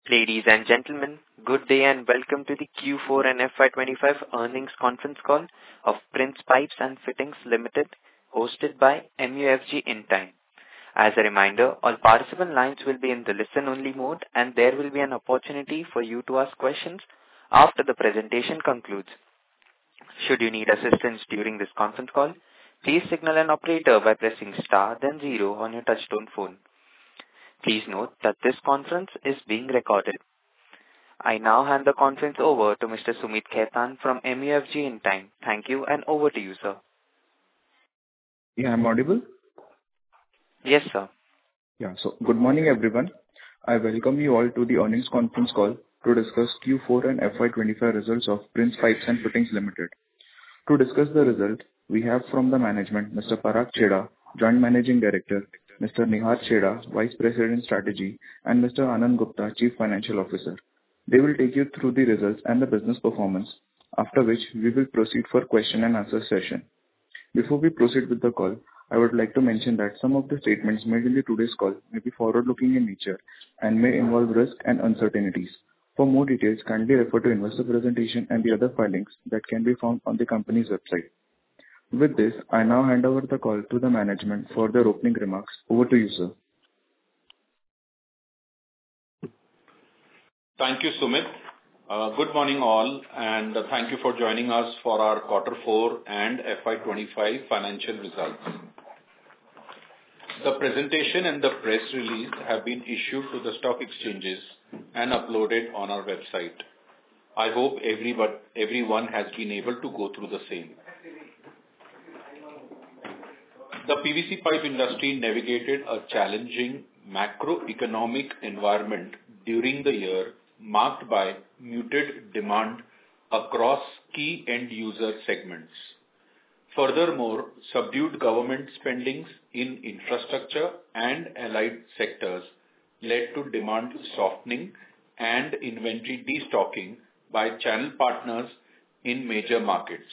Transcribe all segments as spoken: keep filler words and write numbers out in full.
Ladies and gentlemen, good day and welcome to the Q four and F Y twenty-five earnings conference call of Prince Pipes and Fittings Limited, hosted by M U F G Intime. As a reminder, all participant lines will be in the listen-only mode, and there will be an opportunity for you to ask questions after the presentation concludes. Should you need assistance during this conference call, please signal an operator by pressing star then zero on your touchtone phone. Please note that this conference is being recorded. I now hand the conference over to Mister Sumit Khaitan from M U F G Intime. Thank you, and over to you, sir. Yeah, I'm audible? Yes, sir. Yeah. So good morning, everyone. I welcome you all to the earnings conference call to discuss Q four and F Y twenty-five results of Prince Pipes and Fittings Limited. To discuss the result, we have from the management Mister Parag Chheda, Joint Managing Director, Mister Nihar Chheda, Vice President Strategy, and Mister Anand Gupta, Chief Financial Officer. They will take you through the results and the business performance, after which we will proceed for question and answer session. Before we proceed with the call, I would like to mention that some of the statements made in the today's call may be forward-looking in nature and may involve risk and uncertainties. For more details, kindly refer to investor presentation and the other filings that can be found on the company's website. With this, I now hand over the call to the management for their opening remarks. Over to you, sir. Thank you, Sumit. Uh, good morning all, and uh, thank you for joining us for our quarter four and F Y twenty-five financial results. The presentation and the press release have been issued to the stock exchanges and uploaded on our website. I hope everybody, everyone has been able to go through the same. The P V C pipe industry navigated a challenging macroeconomic environment during the year, marked by muted demand across key end-user segments. Furthermore, subdued government spendings in infrastructure and allied sectors led to demand softening and inventory destocking by channel partners in major markets.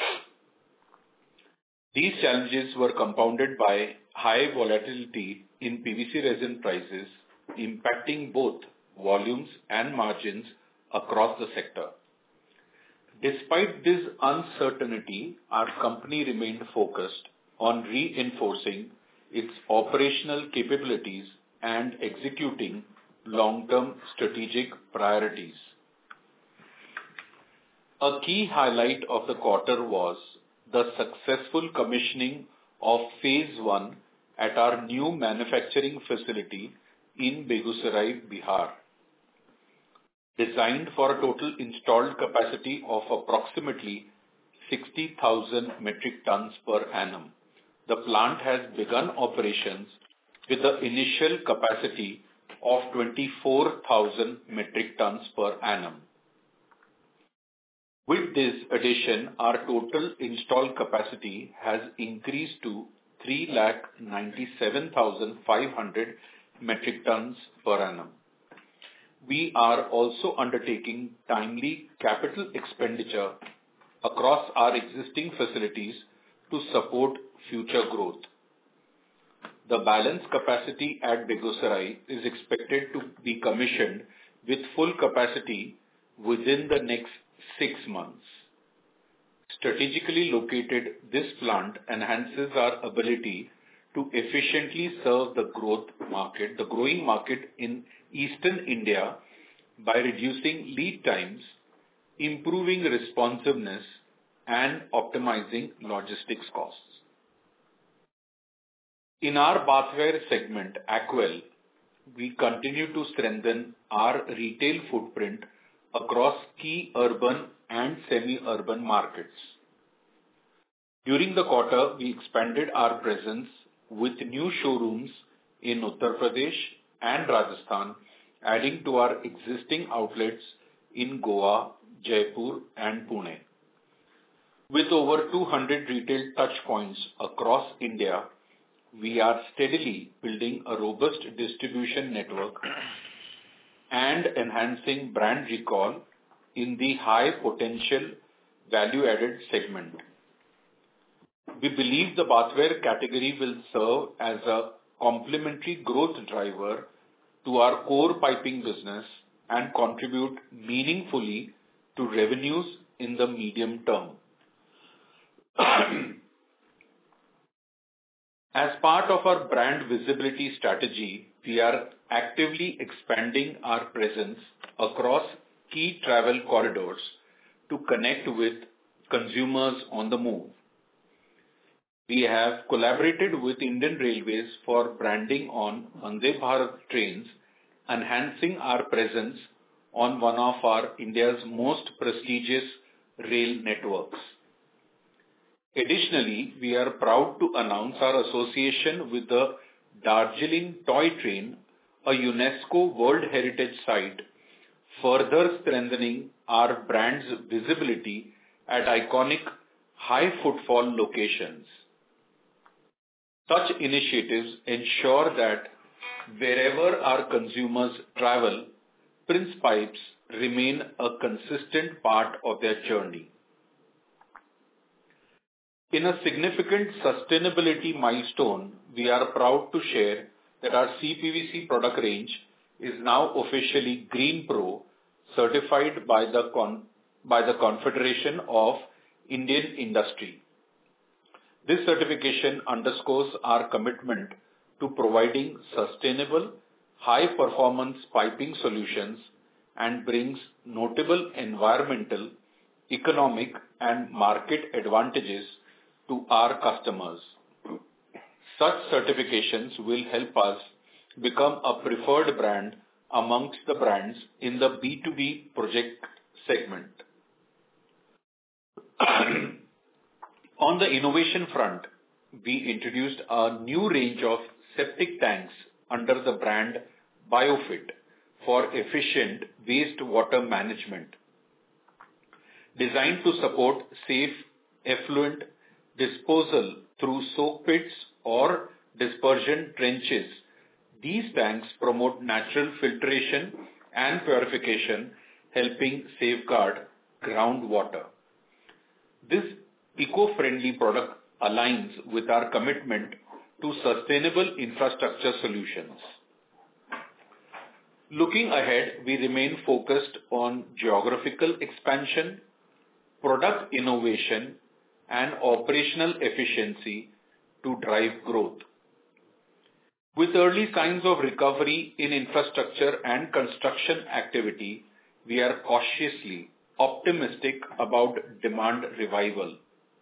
These challenges were compounded by high volatility in P V C resin prices, impacting both volumes and margins across the sector. Despite this uncertainty, our company remained focused on reinforcing its operational capabilities and executing long-term strategic priorities. A key highlight of the quarter was the successful commissioning of phase one at our new manufacturing facility in Begusarai, Bihar. Designed for a total installed capacity of approximately sixty thousand metric tons per annum, the plant has begun operations with the initial capacity of twenty-four thousand metric tons per annum. With this addition, our total installed capacity has increased to three lakh ninety-seven thousand five hundred metric tons per annum. We are also undertaking timely capital expenditure across our existing facilities to support future growth. The balance capacity at Begusarai is expected to be commissioned with full capacity within the next six months. Strategically located, this plant enhances our ability to efficiently serve the growth market, the growing market in Eastern India by reducing lead times, improving responsiveness, and optimizing logistics costs. In our bathware segment, Aquel, we continue to strengthen our retail footprint across key urban and semi-urban markets. During the quarter, we expanded our presence with new showrooms in Uttar Pradesh and Rajasthan, adding to our existing outlets in Goa, Jaipur, and Pune. With over two hundred retail touchpoints across India, we are steadily building a robust distribution network and enhancing brand recall in the high potential value-added segment. We believe the bathware category will serve as a complementary growth driver to our core piping business and contribute meaningfully to revenues in the medium term. As part of our brand visibility strategy, we are actively expanding our presence across key travel corridors to connect with consumers on the move. We have collaborated with Indian Railways for branding on Vande Bharat trains, enhancing our presence on one of our India's most prestigious rail networks. Additionally, we are proud to announce our association with the Darjeeling Toy Train, a UNESCO World Heritage Site, further strengthening our brand's visibility at iconic high-footfall locations. Such initiatives ensure that wherever our consumers travel, Prince Pipes remain a consistent part of their journey. In a significant sustainability milestone, we are proud to share that our C P V C product range is now officially Green Pro, certified by the, Con- by the Confederation of Indian Industry. This certification underscores our commitment to providing sustainable, high-performance piping solutions and brings notable environmental, economic, and market advantages to our customers. Such certifications will help us become a preferred brand amongst the brands in the B two B project segment. On the innovation front, we introduced a new range of septic tanks under the brand BioFit for efficient wastewater management. Designed to support safe effluent disposal through soak pits or dispersion trenches, these tanks promote natural filtration and purification, helping safeguard groundwater. This eco-friendly product aligns with our commitment to sustainable infrastructure solutions. Looking ahead, we remain focused on geographical expansion, product innovation, and operational efficiency to drive growth. With early signs of recovery in infrastructure and construction activity, we are cautiously optimistic about demand revival.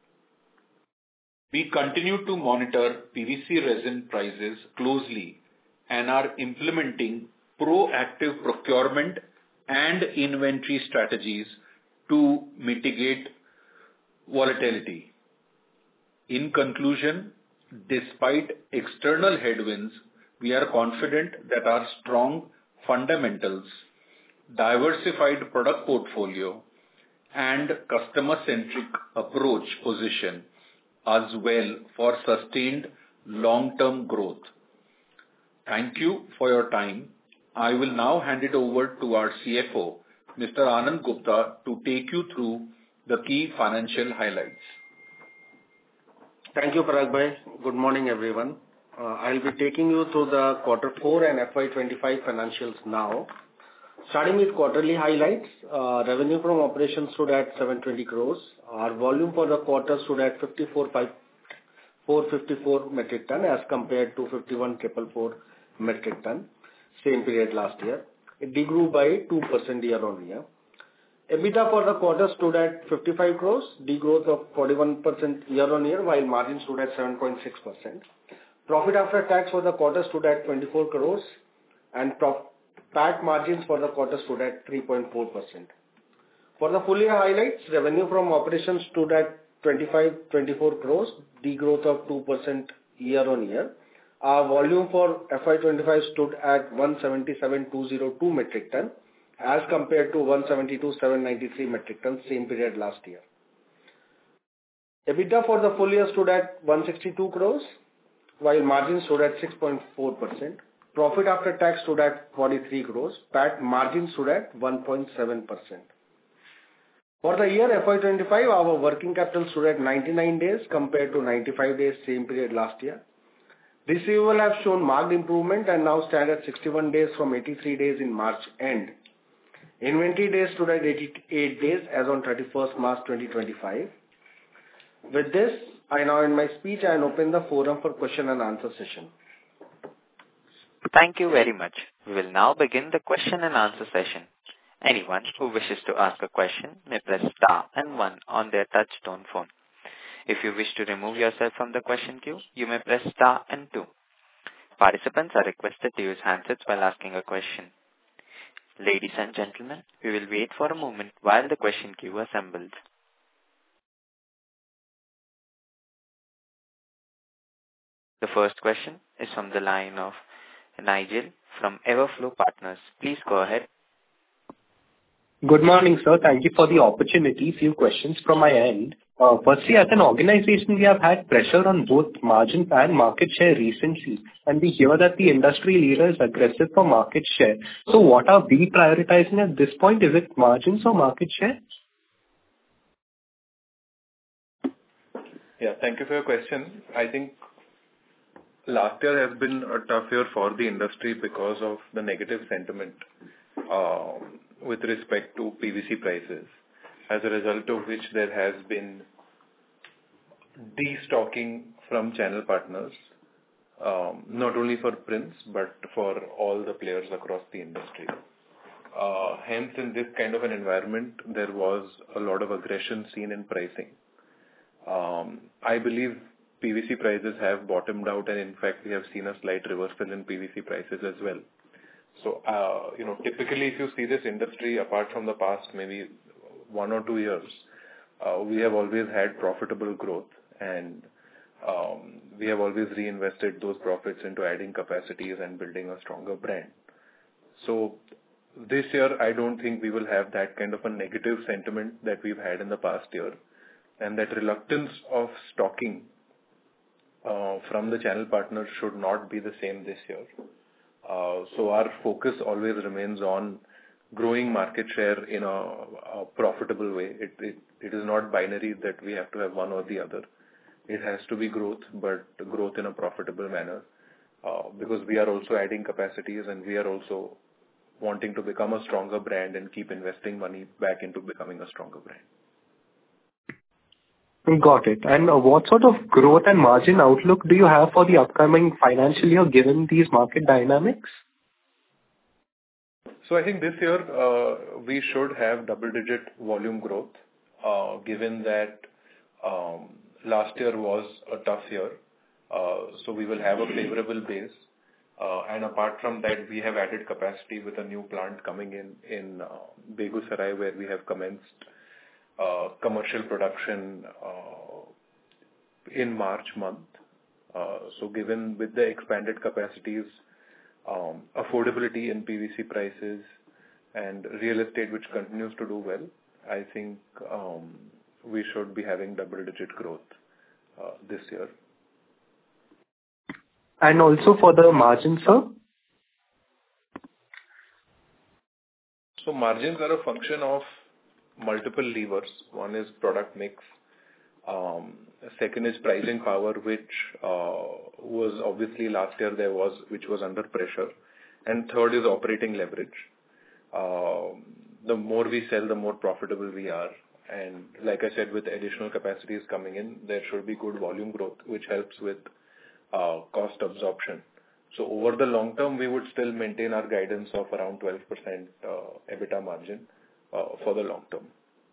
We continue to monitor P V C resin prices closely and are implementing proactive procurement and inventory strategies to mitigate volatility. In conclusion, despite external headwinds, we are confident that our strong fundamentals, diversified product portfolio, and customer-centric approach position us well for sustained long-term growth. Thank you for your time. I will now hand it over to our C F O, Mister Anand Gupta, to take you through the key financial highlights. Thank you, Parag Bhai. Good morning, everyone. Uh, I'll be taking you through the quarter four and F Y twenty-five financials now. Starting with quarterly highlights, uh, revenue from operations stood at seven hundred twenty crores. Our volume for the quarter stood at fifty-four thousand four hundred fifty-four metric ton as compared to fifty-one thousand four hundred forty-four metric ton, same period last year. It degrew by two percent year on year. EBITDA for the quarter stood at fifty-five crores, degrowth of forty-one percent year on year, while margin stood at seven point six percent. Profit after tax for the quarter stood at twenty-four crores, and prof- P A T margins for the quarter stood at three point four percent. For the full year highlights, revenue from operations stood at twenty-five twenty-four crores, degrowth of two percent year on year. Our volume for F Y twenty-five stood at one seventy-seven thousand two hundred two metric ton as compared to one seventy-two thousand seven hundred ninety-three metric ton same period last year. EBITDA for the full year stood at one hundred sixty-two crores, while margin stood at six point four percent. Profit after tax stood at forty-three crores. P A T margin stood at one point seven percent. For the year F Y twenty-five, our working capital stood at ninety-nine days compared to ninety-five days same period last year. Receivable have shown marked improvement and now stand at sixty-one days from eighty-three days in March end. Inventory days stood at eighty-eight days as on thirty-first March twenty twenty-five. With this, I now end my speech and open the forum for question and answer session. Thank you very much. We will now begin the question and answer session. Anyone who wishes to ask a question may press star and one on their touch-tone phone. If you wish to remove yourself from the question queue, you may press star and two. Participants are requested to use handsets while asking a question. Ladies and gentlemen, we will wait for a moment while the question queue assembles. The first question is from the line of Nigel from Everflow Partners. Please go ahead. Good morning, sir. Thank you for the opportunity. Few questions from my end. Uh, firstly, as an organization, we have had pressure on both margins and market share recently, and we hear that the industry leader is aggressive for market share. So what are we prioritizing at this point? Is it margins or market share? Yeah, thank you for your question. I think last year has been a tough year for the industry because of the negative sentiment uh, with respect to P V C prices, as a result of which there has been destocking from channel partners, um, not only for Prince, but for all the players across the industry. Uh, hence, in this kind of an environment, there was a lot of aggression seen in pricing. Um, I believe P V C prices have bottomed out, and in fact, we have seen a slight reversal in P V C prices as well. So, uh, you know, typically, if you see this industry, apart from the past maybe one or two years, uh, we have always had profitable growth, and um, we have always reinvested those profits into adding capacities and building a stronger brand. So, this year, I don't think we will have that kind of a negative sentiment that we've had in the past year, and that reluctance of stocking uh, from the channel partners should not be the same this year. Uh, so our focus always remains on growing market share in a, a profitable way. It, it it is not binary that we have to have one or the other. It has to be growth, but growth in a profitable manner, uh, because we are also adding capacities, and we are also wanting to become a stronger brand and keep investing money back into becoming a stronger brand. Got it. And uh, what sort of growth and margin outlook do you have for the upcoming financial year given these market dynamics? So I think this year uh, we should have double-digit volume growth, uh, given that um, last year was a tough year. Uh, so we will have a favorable base. Uh, and apart from that, we have added capacity with a new plant coming in in uh, Begusarai, where we have commenced Uh, commercial production uh, in March month. Uh, so given with the expanded capacities, um, affordability in P V C prices and real estate, which continues to do well, I think um, we should be having double-digit growth uh, this year. And also for the margin, sir? So margins are a function of multiple levers. One is product mix. Um, second is pricing power, which uh, was obviously last year there was, which was under pressure. And third is operating leverage. Uh, the more we sell, the more profitable we are. And like I said, with additional capacities coming in, there should be good volume growth, which helps with uh, cost absorption. So over the long term, we would still maintain our guidance of around twelve percent uh, EBITDA margin Uh, for the long term.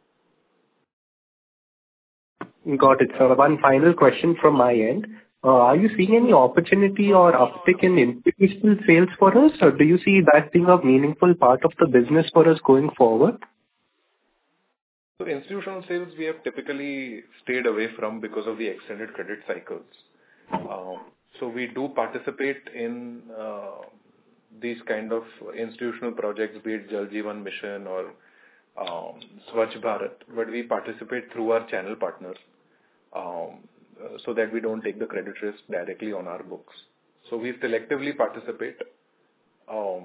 Got it, sir. One final question from my end. Uh, are you seeing any opportunity or uptick in institutional sales for us, or do you see that being a meaningful part of the business for us going forward? So institutional sales we have typically stayed away from because of the extended credit cycles. Um, so we do participate in uh, these kind of institutional projects, be it Jal Jeevan Mission or Um, Swachh Bharat, but we participate through our channel partners um, so that we don't take the credit risk directly on our books. So we selectively participate um,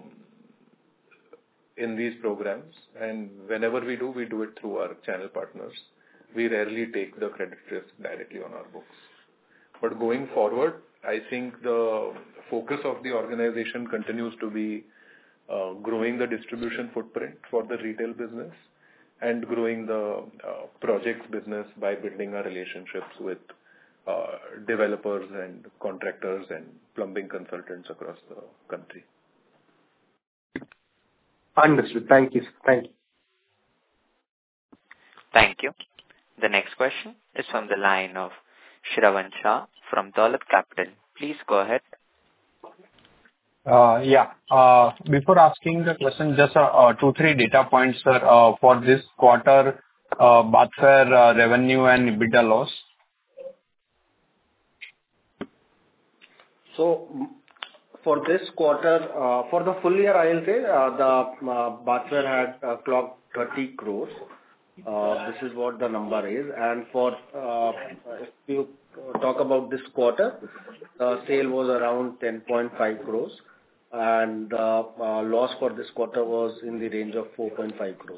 in these programs, and whenever we do, we do it through our channel partners. We rarely take the credit risk directly on our books. But going forward, I think the focus of the organization continues to be uh, growing the distribution footprint for the retail business, and growing the uh, projects business by building our relationships with uh, developers and contractors and plumbing consultants across the country. Understood. Thank you. Thank you. Thank you. The next question is from the line of Shravan Shah from Dolat Capital. Please go ahead. Uh, yeah. Uh, before asking the question, just uh, uh, two, three data points, sir, uh, for this quarter, uh, Bathware uh, revenue and EBITDA loss. So, for this quarter, uh, for the full year, I'll say uh, the uh, Bathware had uh, clocked thirty crores. Uh, this is what the number is. And for uh, if you talk about this quarter, the sale was around ten point five crores. And uh, uh, loss for this quarter was in the range of four point five crores.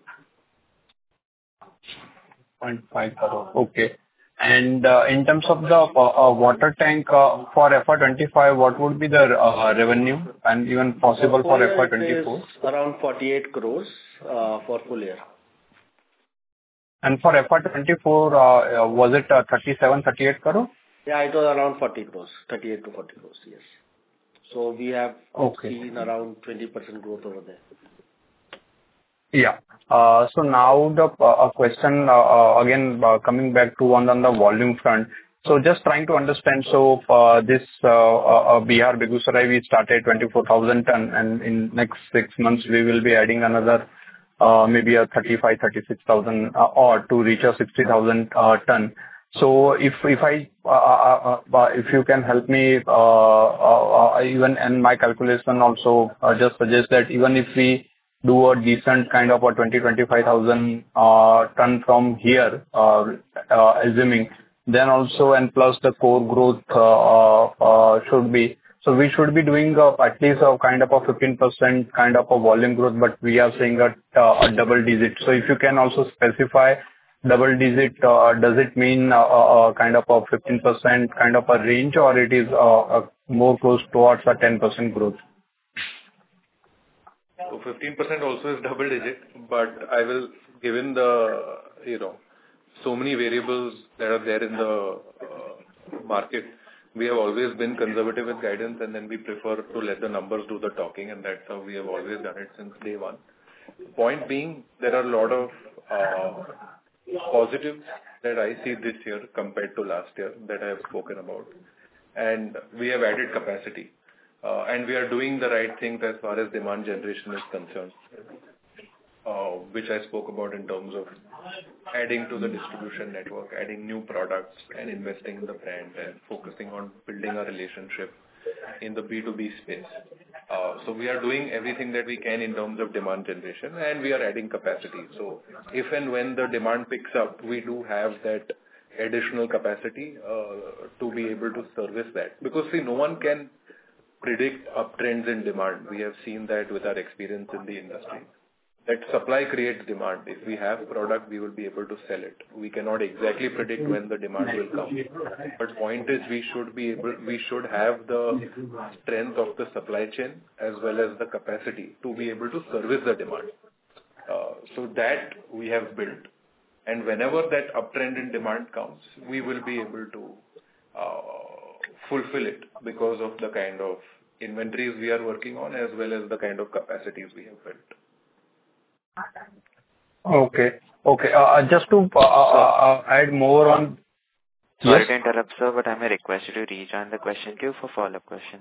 zero point five crore. Okay. And uh, in terms of the uh, uh, water tank uh, for F Y twenty-five, what would be the uh, revenue and even possible for F Y twenty-four? Around forty-eight crores uh, for full year. And for F Y twenty-four, uh, uh, was it uh, thirty-seven, thirty-eight crore? Yeah, it was around forty crores, thirty-eight to forty crores, yes. So we have okay. seen around twenty percent growth over there. Yeah. Uh, so now the uh, question uh, uh, again uh, coming back to one on the volume front. So just trying to understand. So uh, this uh, uh, Bihar Begusarai we started twenty-four thousand ton, and in next six months we will be adding another uh, maybe a thirty-five, thirty-six thousand uh, or to reach a sixty thousand uh, ton. So if if I uh, uh, uh, if you can help me uh, uh, uh, even and my calculation also uh, just suggest that even if we do a decent kind of a twenty, twenty-five thousand uh, ton from here, uh, uh, assuming then also and plus the core growth uh, uh, should be. So we should be doing uh, at least a kind of a fifteen percent kind of a volume growth, but we are saying that uh, a double digit. So if you can also specify double digit, uh, does it mean uh, uh, kind of a fifteen percent kind of a range, or it is uh, uh, more close towards a ten percent growth? So fifteen percent also is double digit, but I will, given the, you know, so many variables that are there in the uh, market, we have always been conservative with guidance, and then we prefer to let the numbers do the talking, and that's how we have always done it since day one. Point being, there are a lot of uh, positives that I see this year compared to last year that I have spoken about, and we have added capacity. Uh, and we are doing the right things as far as demand generation is concerned, uh, which I spoke about in terms of adding to the distribution network, adding new products and investing in the brand and focusing on building a relationship in the B two B space. Uh, so we are doing everything that we can in terms of demand generation, and we are adding capacity. So if and when the demand picks up, we do have that additional capacity uh, to be able to service that. Because see, no one can predict uptrends in demand. We have seen that with our experience in the industry. That supply creates demand. If we have product, we will be able to sell it. We cannot exactly predict when the demand will come. But point is, we should be able, we should have the strength of the supply chain as well as the capacity to be able to service the demand. Uh, so that we have built. And whenever that uptrend in demand comes, we will be able to uh, fulfill it because of the kind of inventories we are working on as well as the kind of capacities we have built. Okay. Okay. Uh, just to uh, uh, add more on. Sorry Yes? to interrupt, sir, but I may request you to rejoin the question queue for follow-up questions.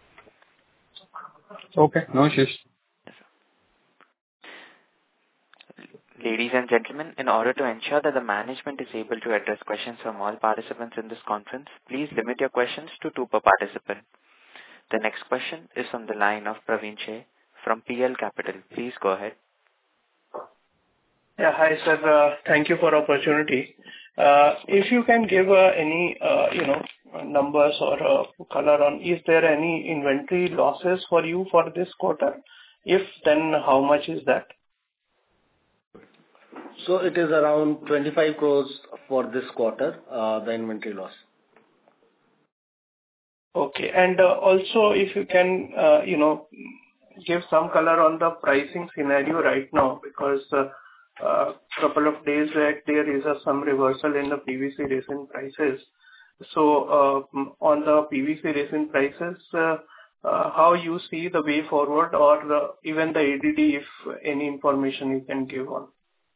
Okay. No issues. Yes, sir. Ladies and gentlemen, in order to ensure that the management is able to address questions from all participants in this conference, please limit your questions to two per participant. The next question is from the line of Praveen Sheh from P L Capital. Please go ahead. Yeah, hi, sir. Uh, Thank you for opportunity. Uh, If you can give uh, any, uh, you know, numbers or uh, color on, is there any inventory losses for you for this quarter? If, then how much is that? So it is around twenty-five crores for this quarter, uh, the inventory loss. Okay. And uh, also, if you can, uh, you know, give some color on the pricing scenario right now, because a uh, uh, couple of days back there is a, some reversal in the P V C resin prices. So uh, on the P V C resin prices, uh, uh, how you see the way forward, or the, even the A D D, if any information you can give on?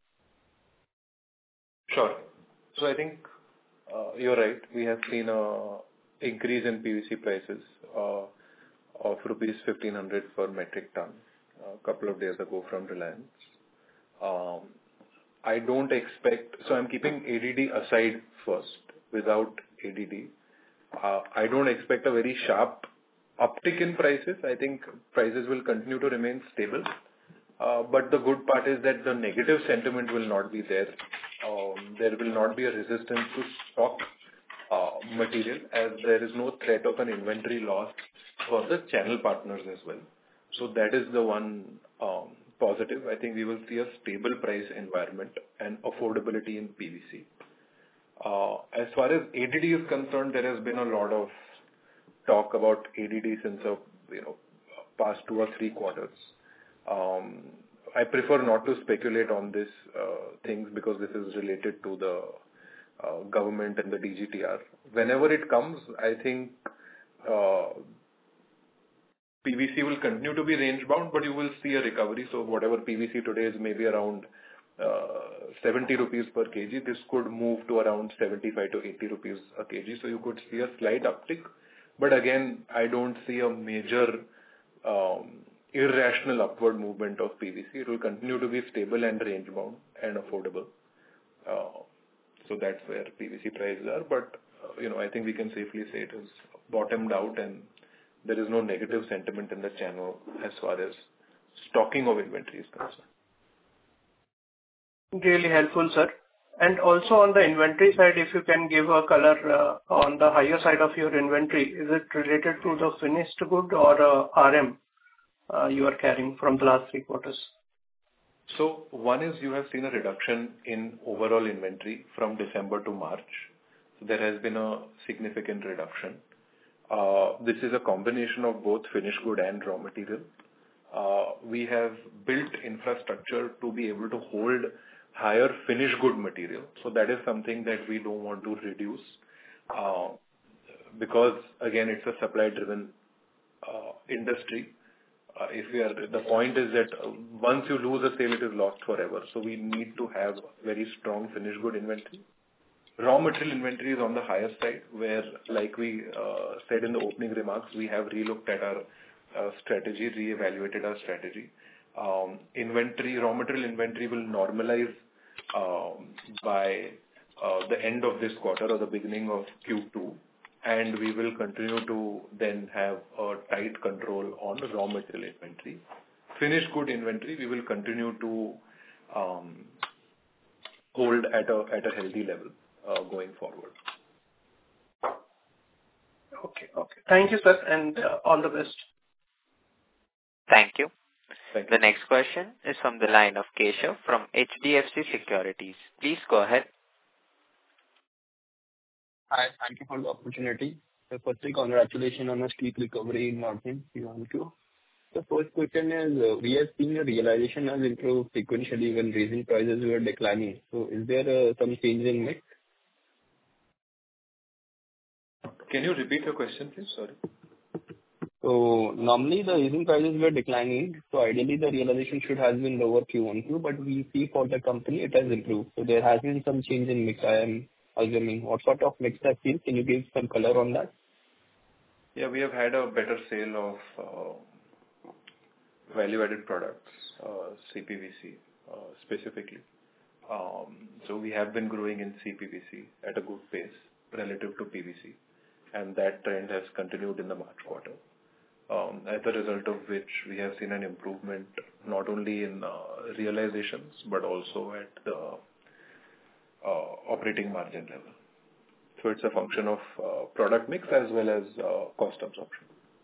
Sure. So I think uh, you're right. We have seen a increase in P V C prices uh, of rupees fifteen hundred per metric ton a couple of days ago from Reliance. Um, I don't expect, so I'm keeping A D D aside first. Without A D D, uh, I don't expect a very sharp uptick in prices. I think prices will continue to remain stable. Uh, but the good part is that the negative sentiment will not be there. Um, there will not be a resistance to stock uh, material, as there is no threat of an inventory loss for the channel partners as well. So that is the one um, positive. I think we will see a stable price environment and affordability in P V C. Uh, as far as A D D is concerned, there has been a lot of talk about A D D since a you know past two or three quarters. Um, I prefer not to speculate on this uh, things because this is related to the uh, government and the D G T R. Whenever it comes, I think uh, P V C will continue to be range bound, but you will see a recovery. So whatever P V C today is maybe around uh, seventy rupees per kg, this could move to around seventy-five to eighty rupees a kg. So you could see a slight uptick. But again, I don't see a major um, irrational upward movement of P V C. It will continue to be stable and range bound and affordable. Uh, so that's where P V C prices are. But uh, you know, I think we can safely say it has bottomed out, and there is no negative sentiment in the channel as far as stocking of inventory is concerned. Really helpful, sir. And also on the inventory side, if you can give a color uh, on the higher side of your inventory, is it related to the finished good or uh, R M uh, you are carrying from the last three quarters? So one is you have seen a reduction in overall inventory from December to March. So there has been a significant reduction. Uh, this is a combination of both finished good and raw material. Uh, we have built infrastructure to be able to hold higher finished good material. So that is something that we don't want to reduce uh, because again, it's a supply driven uh, industry. Uh, if we are, the point is that uh, once you lose a sale, it is lost forever. So we need to have very strong finished good inventory. Raw material inventory is on the higher side, where, like we uh, said in the opening remarks, we have relooked at our uh, strategy, re-evaluated our strategy. Um, inventory, raw material inventory will normalize um, by uh, the end of this quarter or the beginning of Q two, and we will continue to then have a tight control on raw material inventory. Finished good inventory, we will continue to um, hold at a at a healthy level uh, going forward. Okay, okay. Thank you, sir, and uh, all the best. Thank you. Thank The you. next question is from the line of Keshav from H D F C Securities. Please go ahead. Hi, thank you for the opportunity. So firstly, congratulations on a steep recovery in margin Q one Q. The first question is, uh, we have seen the realization has improved sequentially when raising prices were declining. So is there uh, some change in mix? Can you repeat your question, please? Sorry. So normally the raising prices were declining, so ideally the realization should have been lower Q one Q, but we see for the company it has improved. So there has been some change in mix, I am assuming. What sort of mix has been? Can you give some color on that? Yeah, we have had a better sale of uh, value-added products, uh, C P V C uh, specifically. Um, so we have been growing in C P V C at a good pace relative to P V C, and that trend has continued in the March quarter. Um, as a result of which we have seen an improvement not only in uh, realizations but also at the uh, operating margin level. So it's a function of uh, product mix as well as uh, cost absorption.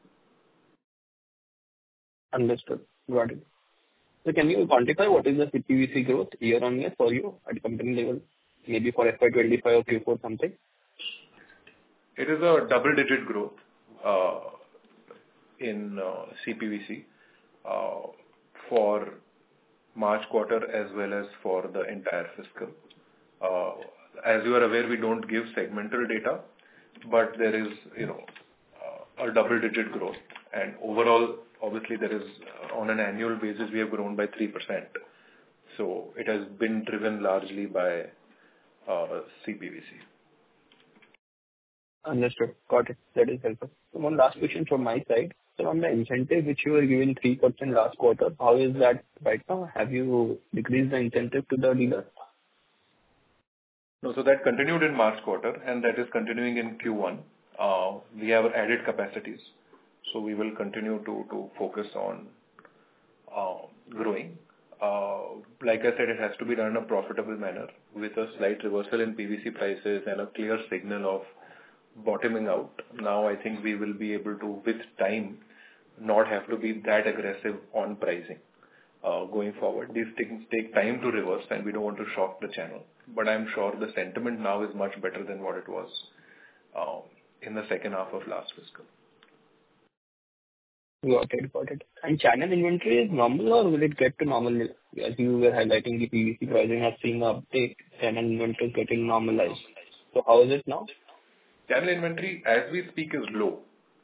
Understood. Got it. So can you quantify what is the C P V C growth year on year for you at company level, maybe for F Y twenty-five or Q four something? It is a double-digit growth uh, in uh, C P V C. uh, for March quarter as well as for the entire fiscal. Uh, as you are aware, we don't give segmental data, but there is, you know, uh, a double-digit growth. And overall, obviously, there is, uh, on an annual basis, we have grown by three percent. So it has been driven largely by uh, C P V C. Understood. Got it. That is helpful. So one last question from my side. So on the incentive, which you were giving three percent last quarter, how is that right now? Have you decreased the incentive to the dealer? No, so that continued in March quarter, and that is continuing in Q one. Uh, we have added capacities, so we will continue to, to focus on uh, growing. Uh, like I said, it has to be done in a profitable manner with a slight reversal in P V C prices and a clear signal of bottoming out. Now I think we will be able to, with time, not have to be that aggressive on pricing uh, going forward. These things take time to reverse, and we don't want to shock the channel. But I'm sure the sentiment now is much better than what it was uh, in the second half of last fiscal. Got it. Got it. And channel inventory is normal, or will it get to normal? As you were highlighting, the P V C pricing has seen an uptake, channel inventory is getting normalized. So how is it now? Channel inventory, as we speak, is low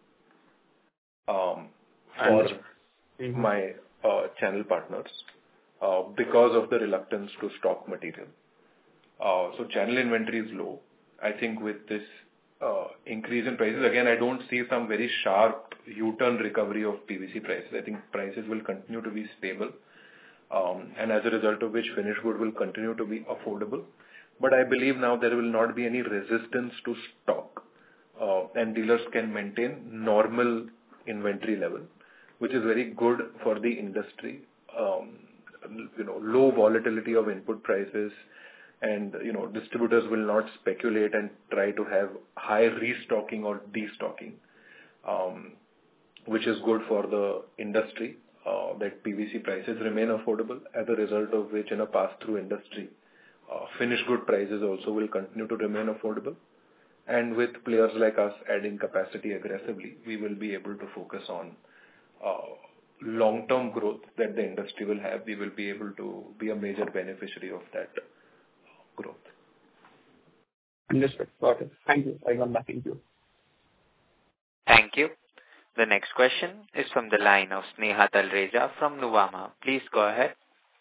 um, for mm-hmm. my uh, channel partners uh, because of the reluctance to stock material. Uh, so channel inventory is low. I think with this uh, increase in prices, again, I don't see some very sharp U-turn recovery of P V C prices. I think prices will continue to be stable, um, and as a result of which finished good will continue to be affordable. But I believe now there will not be any resistance to stock, uh, and dealers can maintain normal inventory level, which is very good for the industry. Um, you know, low volatility of input prices, and you know, distributors will not speculate and try to have high restocking or destocking, um, which is good for the industry. Uh, that P V C prices remain affordable, as a result of which, in a pass-through industry, Uh, finished good prices also will continue to remain affordable. And with players like us adding capacity aggressively, we will be able to focus on uh, long-term growth that the industry will have. We will be able to be a major beneficiary of that growth. Understood. Got it. Thank you. I come back in you. Thank you. The next question is from the line of Sneha Talreja from Nuvama. Please go ahead.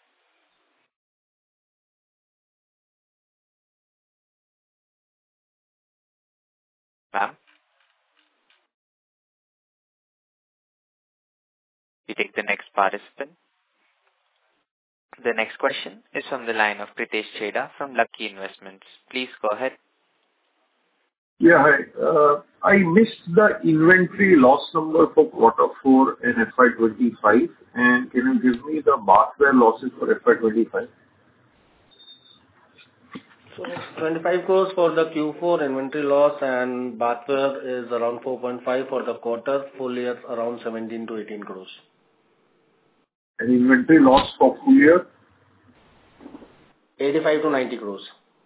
Ma'am, we take the next participant. The next question is from the line of Pritesh Chheda from Lucky Investments. Please go ahead. Yeah, hi. Uh, I missed the inventory loss number for quarter four in F Y twenty-five, and can you give me the bathware losses for F Y twenty-five? So twenty-five crores for the Q four inventory loss, and bathware is around four point five for the quarter. Full year around seventeen to eighteen crores. And inventory loss for full year? eighty-five to ninety crores.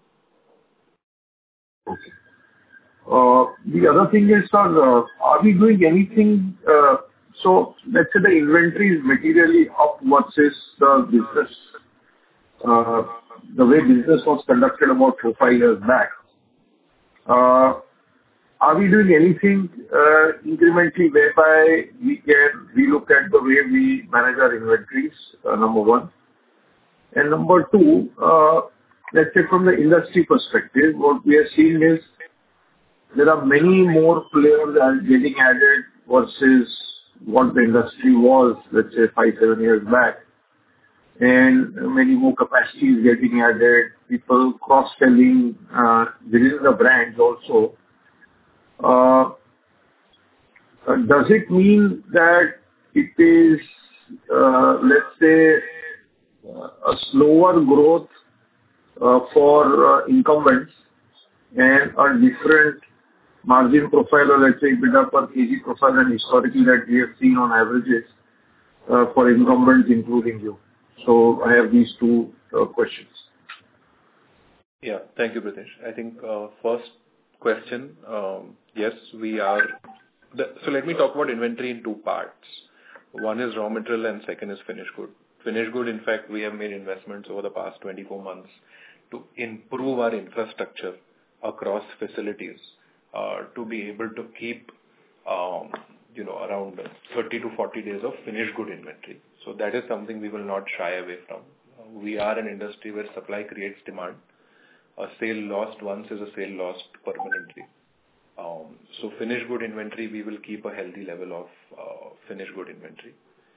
Okay. Uh, the other thing is, sir, uh, are we doing anything? Uh, so let's say the inventory is materially up versus the business. Uh, the way business was conducted about four, five years back. Uh, are we doing anything uh, incrementally whereby we can relook at the way we manage our inventories, uh, number one? And number two, uh, let's say from the industry perspective, what we are seeing is there are many more players that are getting added versus what the industry was, let's say, five, seven years back. And many more capacity is getting added, people cross-selling uh, within the brands also. Uh, uh, does it mean that it is, uh, let's say, uh, a slower growth uh, for uh, incumbents and a different margin profile, or let's say EBITDA per kg profile and historically that we have seen on averages uh, for incumbents, including you? So I have these two uh, questions. Yeah, thank you, Pritesh. I think uh, first question, um, yes, we are. The, so let me talk about inventory in two parts. One is raw material and second is finished good. Finished good, in fact, we have made investments over the past twenty-four months to improve our infrastructure across facilities uh, to be able to keep um, you know, around thirty to forty days of finished good inventory. So that is something we will not shy away from. We are an industry where supply creates demand. A sale lost once is a sale lost permanently. Um, so finished good inventory, we will keep a healthy level of uh, finished good inventory.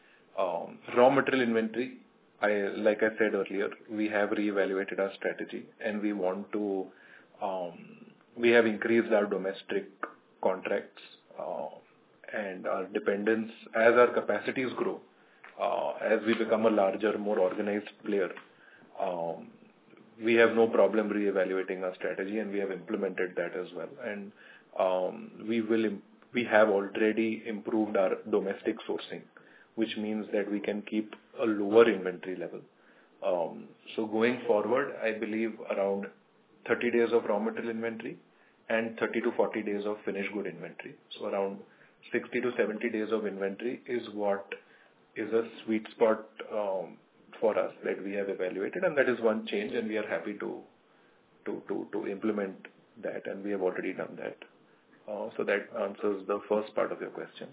Um, raw material inventory, I, like I said earlier, we have reevaluated our strategy and we want to, um, we have increased our domestic contracts uh, and our dependence as our capacities grow, uh, as we become a larger, more organized player. Um, we have no problem reevaluating our strategy and we have implemented that as well. And um, we will, imp- we have already improved our domestic sourcing, which means that we can keep a lower inventory level. Um, so going forward, I believe around thirty days of raw material inventory and thirty to forty days of finished good inventory. So around sixty to seventy days of inventory is what is a sweet spot um, for us that we have evaluated, and that is one change, and we are happy to to to, to implement that, and we have already done that. Uh, so that answers the first part of your question.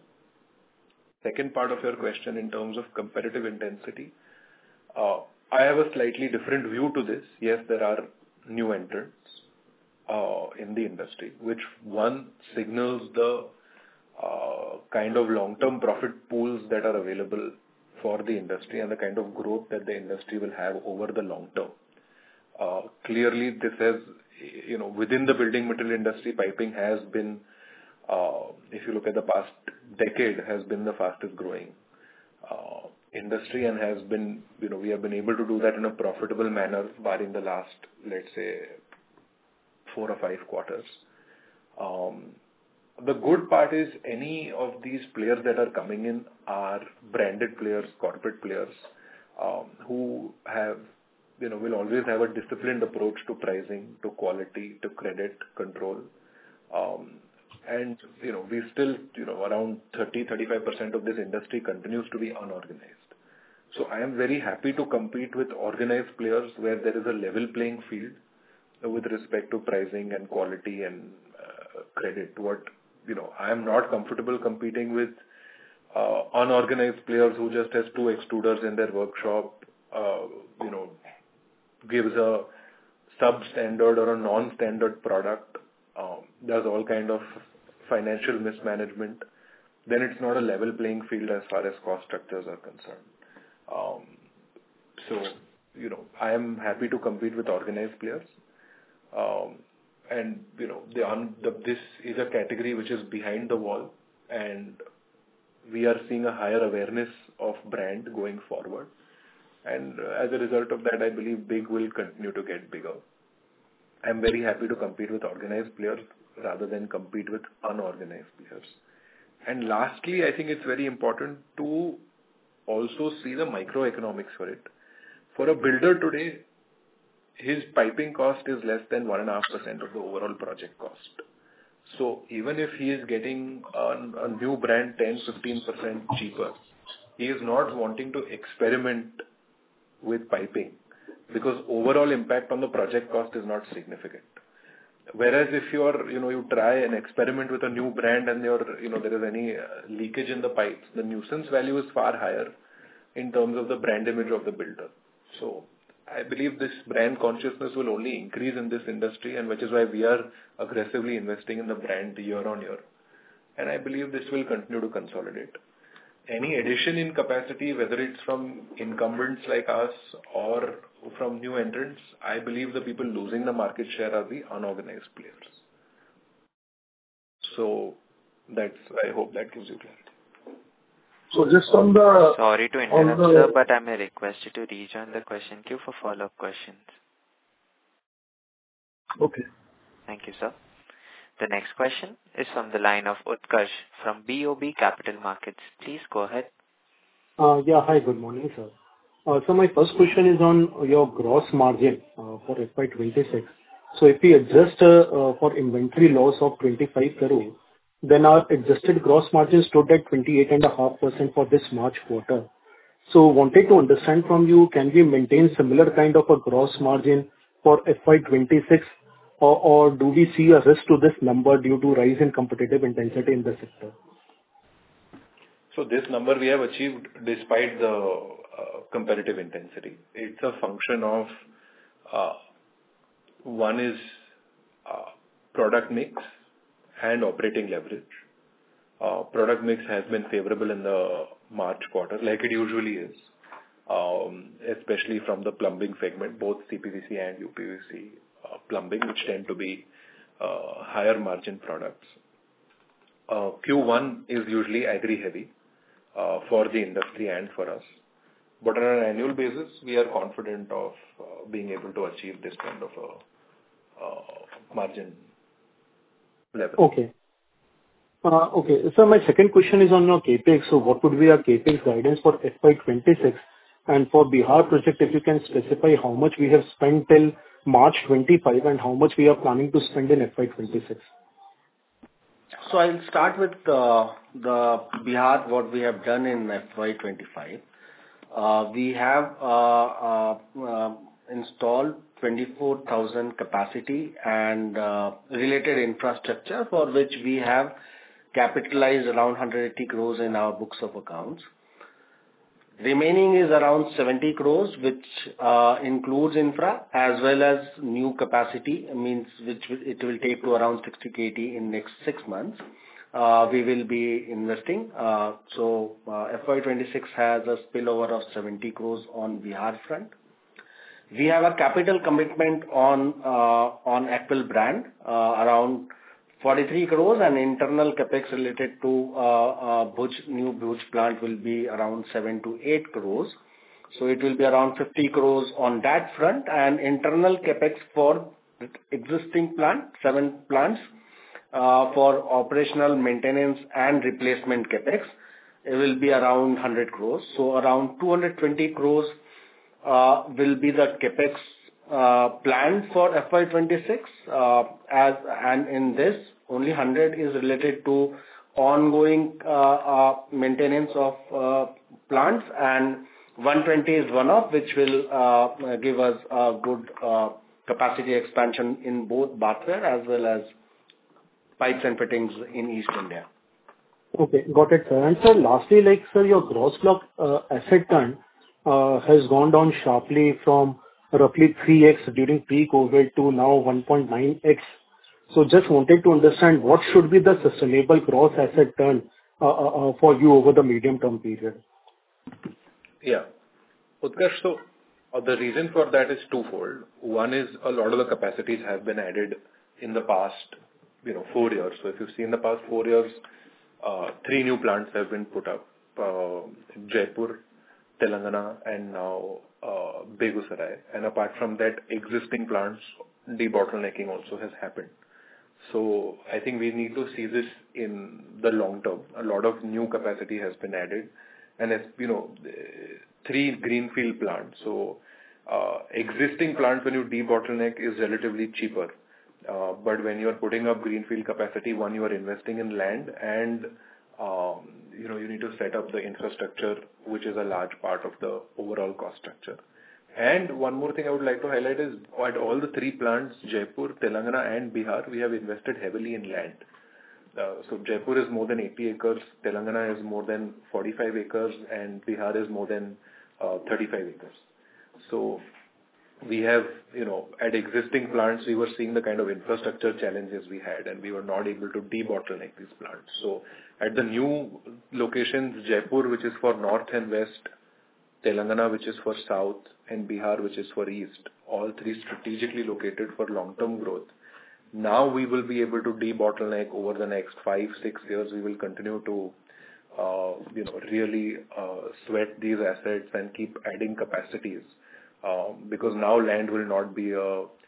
Second part of your question in terms of competitive intensity, uh, I have a slightly different view to this. Yes, there are new entrants uh, in the industry, which one signals the uh, kind of long-term profit pools that are available for the industry and the kind of growth that the industry will have over the long term. Uh, clearly, this has, you know, within the building material industry, piping has been, uh, if you look at the past decade, has been the fastest growing uh, industry and has been, you know, we have been able to do that in a profitable manner, barring the last, let's say, four or five quarters. Um, the good part is any of these players that are coming in are branded players, corporate players, um, who have, you know, will always have a disciplined approach to pricing, to quality, to credit control. Um, and, you know, we still, you know, around thirty to thirty-five percent of this industry continues to be unorganized. So I am very happy to compete with organized players where there is a level playing field with respect to pricing and quality and uh, credit. What, you know, I am not comfortable competing with uh, unorganized players who just has two extruders in their workshop, uh, you know, gives a substandard or a non-standard product, um, does all kind of financial mismanagement, then it's not a level playing field as far as cost structures are concerned. Um, so, you know, I am happy to compete with organized players. Um, and, you know, the, un- the, this is a category which is behind the wall, and we are seeing a higher awareness of brand going forward. And as a result of that, I believe big will continue to get bigger. I'm very happy to compete with organized players rather than compete with unorganized players. And lastly, I think it's very important to also see the microeconomics for it. For a builder today, his piping cost is less than one point five percent of the overall project cost. So even if he is getting a, a new brand ten to fifteen percent cheaper, he is not wanting to experiment with piping because overall impact on the project cost is not significant. Whereas if you are, you know, you try and experiment with a new brand and your, you know, there is any uh, leakage in the pipes, the nuisance value is far higher in terms of the brand image of the builder. So I believe this brand consciousness will only increase in this industry, and which is why we are aggressively investing in the brand year on year. And I believe this will continue to consolidate. Any addition in capacity, whether it's from incumbents like us or from new entrants, I believe the people losing the market share are the unorganized players. So that's, I hope that gives you clarity. So just on the... Sorry to interrupt, the, sir, but I may request you to rejoin the question queue for follow-up questions. Okay. Thank you, sir. The next question is from the line of Utkarsh from B O B Capital Markets. Please go ahead. Uh, yeah, hi, good morning, sir. Uh, so my first question is on your gross margin uh, for F Y twenty-six. So if we adjust uh, uh, for inventory loss of twenty-five crore, then our adjusted gross margin stood at twenty-eight point five percent for this March quarter. So wanted to understand from you, can we maintain similar kind of a gross margin for F Y twenty-six, or, or do we see a risk to this number due to rise in competitive intensity in the sector? So this number we have achieved despite the uh, competitive intensity. It's a function of uh, one is uh, product mix and operating leverage. Uh, product mix has been favorable in the March quarter, like it usually is, um, especially from the plumbing segment, both C P V C and U P V C uh, plumbing, which tend to be uh, higher margin products. Uh, Q one is usually agri heavy uh, for the industry and for us. But on an annual basis, we are confident of uh, being able to achieve this kind of a uh, margin level. Okay. Uh, okay. So my second question is on your CapEx. So what would be our CapEx guidance for F Y twenty-six? And for Bihar project, if you can specify how much we have spent till March twenty-five and how much we are planning to spend in F Y twenty-six. So I'll start with uh, the Bihar, what we have done in F Y twenty-five. Uh, we have uh, uh, uh, installed twenty-four thousand capacity and uh, related infrastructure, for which we have capitalized around one hundred eighty crores in our books of accounts. Remaining is around seventy crores, which uh, includes infra as well as new capacity, means which it will take to around sixty K T in next six months. Uh, we will be investing. Uh, so uh, F Y twenty-six has a spillover of seventy crores on Bihar front. We have a capital commitment on uh, on Aquil brand uh, around forty-three crores, and internal capex related to uh, uh, Bhuj, new Bhuj plant will be around seven to eight crores. So it will be around fifty crores on that front, and internal capex for existing plant, seven plants, uh, for operational maintenance and replacement capex, it will be around one hundred crores. So around two hundred twenty crores uh, will be the capex uh, planned for F Y twenty-six, uh, as and in this only one hundred is related to ongoing uh, uh, maintenance of uh, plants, and one hundred twenty is one-off, which will uh, give us a good uh, capacity expansion in both bathware as well as pipes and fittings in East India. Okay, got it, sir. And sir, lastly, like, sir, your gross block uh, asset turn uh, has gone down sharply from roughly three x during pre-COVID to now one point nine x. So just wanted to understand what should be the sustainable gross asset turn uh, uh, for you over the medium-term period. Yeah. Utkarsh, so uh, the reason for that is twofold. One is a lot of the capacities have been added in the past, you know, four years. So if you see in the past four years, uh, three new plants have been put up, uh, Jaipur, Telangana, and now uh, Begusarai. And apart from that, existing plants, debottlenecking also has happened. So I think we need to see this in the long term. A lot of new capacity has been added, and as you know, three greenfield plants. So uh, existing plants, when you debottleneck, is relatively cheaper. Uh, but when you are putting up greenfield capacity, one, you are investing in land, and um, you know you need to set up the infrastructure, which is a large part of the overall cost structure. And one more thing I would like to highlight is at all the three plants, Jaipur, Telangana and Bihar, we have invested heavily in land. Uh, so Jaipur is more than eighty acres, Telangana is more than forty-five acres, and Bihar is more than uh, thirty-five acres. So we have, you know, at existing plants, we were seeing the kind of infrastructure challenges we had, and we were not able to debottleneck these plants. So at the new locations, Jaipur, which is for north and west, Telangana, which is for south, and Bihar, which is for east, all three strategically located for long-term growth. Now we will be able to debottleneck over the next five, six years. We will continue to, uh, you know, really uh, sweat these assets and keep adding capacities, um, because now land will not be a,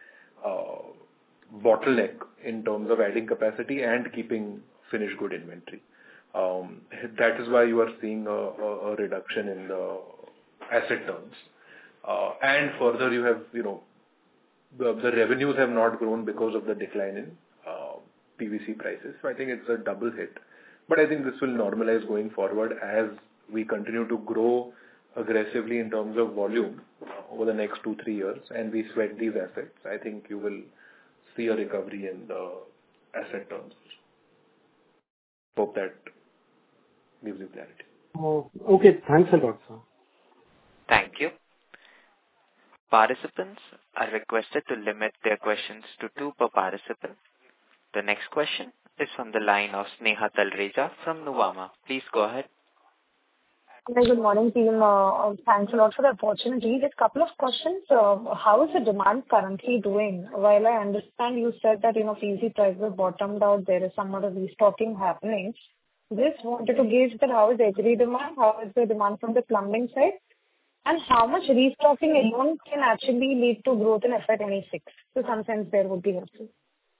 a bottleneck in terms of adding capacity and keeping finished good inventory. Um, that is why you are seeing a, a, a reduction in the asset terms. Uh, and further, you have, you know, the, the revenues have not grown because of the decline in uh, P V C prices. So I think it's a double hit. But I think this will normalize going forward as we continue to grow aggressively in terms of volume over the next two, three years, and we sweat these assets. I think you will see a recovery in the asset terms. Hope that gives you clarity. Oh, okay. Thanks a lot, sir. Thank you. Participants are requested to limit their questions to two per participant. The next question is from the line of Sneha Talreja from Nuvama. Please go ahead. Hi, good morning, team. Uh, Thanks a lot for the opportunity. Just a couple of questions. Uh, How is the demand currently doing? While I understand you said that, you know, P V C prices have bottomed out, there is some sort of restocking happening. Just wanted to gauge that how is agri demand, how is the demand from the plumbing side, and how much restocking alone can actually lead to growth in F Y twenty-six? So some sense there would be helpful.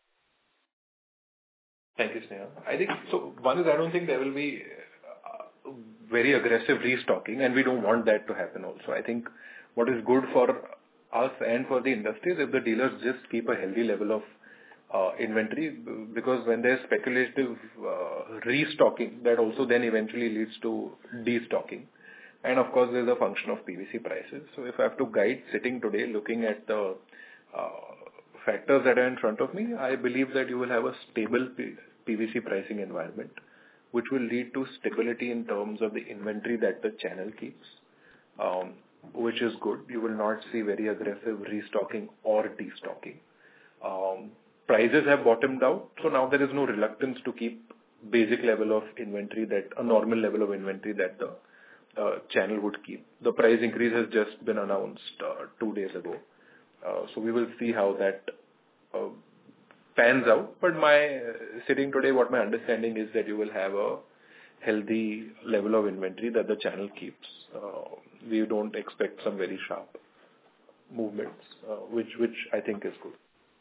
Thank you, Sneha. I think, so one is I don't think there will be uh, very aggressive restocking, and we don't want that to happen also. I think what is good for us and for the industry is if the dealers just keep a healthy level of uh, inventory, because when there's speculative uh, restocking, that also then eventually leads to destocking. And of course, there's a function of P V C prices. So if I have to guide sitting today, looking at the uh, factors that are in front of me, I believe that you will have a stable P V C pricing environment, which will lead to stability in terms of the inventory that the channel keeps, um, which is good. You will not see very aggressive restocking or destocking. Um, prices have bottomed out, so now there is no reluctance to keep basic level of inventory, that a normal level of inventory that the uh, channel would keep. The price increase has just been announced uh, two days ago. Uh, so we will see how that uh, pans out. But my uh, sitting today, what my understanding is that you will have a healthy level of inventory that the channel keeps. Uh, we don't expect some very sharp movements, uh, which which I think is good.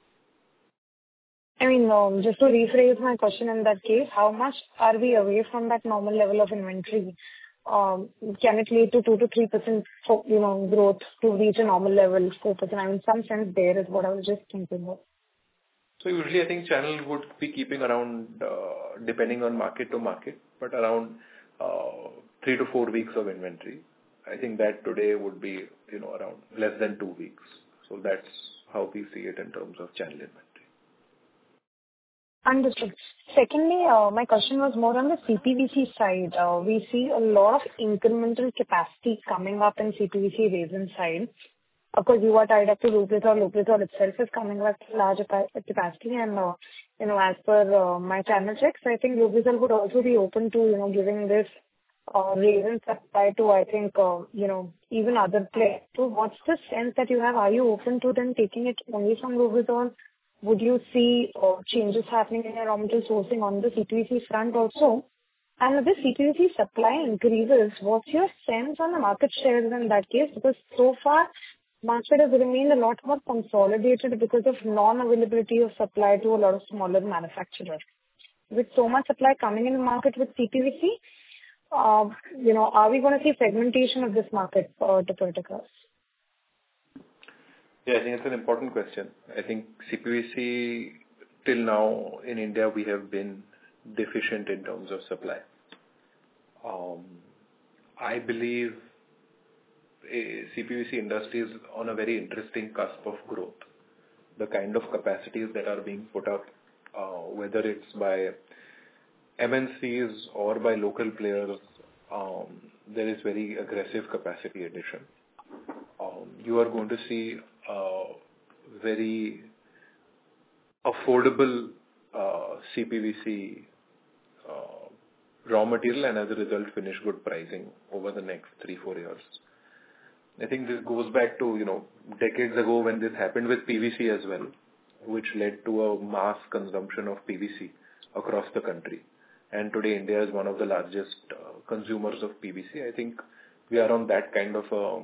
I mean, um, just to rephrase my question in that case, how much are we away from that normal level of inventory? Um, can it lead to two to three percent, you know, growth to reach a normal level, four percent? I mean, some sense there is what I was just thinking of. So usually I think channel would be keeping around, uh, depending on market to market, but around uh, three to four weeks of inventory. I think that today would be, you know, around less than two weeks. So that's how we see it in terms of channel inventory. Understood. Secondly, uh, my question was more on the C P V C side. Uh, we see a lot of incremental capacity coming up in C P V C resin side. Of course, you are tied up to Lubrizol. Lubrizol itself is coming with large capacity, and uh, you know, as per uh, my channel checks, I think Lubrizol would also be open to, you know, giving this uh, resin supply to, I think, uh, you know, even other players. So, what's the sense that you have? Are you open to them taking it only from Lubrizol? Would you see uh, changes happening in your raw material sourcing on the C P V C front also? And if the C P V C supply increases, what's your sense on the market shares in that case? Because so far, market has remained a lot more consolidated because of non-availability of supply to a lot of smaller manufacturers. With so much supply coming in the market with C P V C, uh, you know, are we going to see segmentation of this market uh, to put it across? Yeah, I think it's an important question. I think C P V C till now in India we have been deficient in terms of supply. Um, I believe a C P V C industry is on a very interesting cusp of growth. The kind of capacities that are being put up, uh, whether it's by M N Cs or by local players, um, there is very aggressive capacity addition. Um, you are going to see uh, very affordable uh, C P V C uh, raw material, and as a result finished good pricing over the next three, four years. I think this goes back to, you know, decades ago when this happened with P V C as well, which led to a mass consumption of P V C across the country. And today India is one of the largest uh, consumers of P V C. I think we are on that kind of a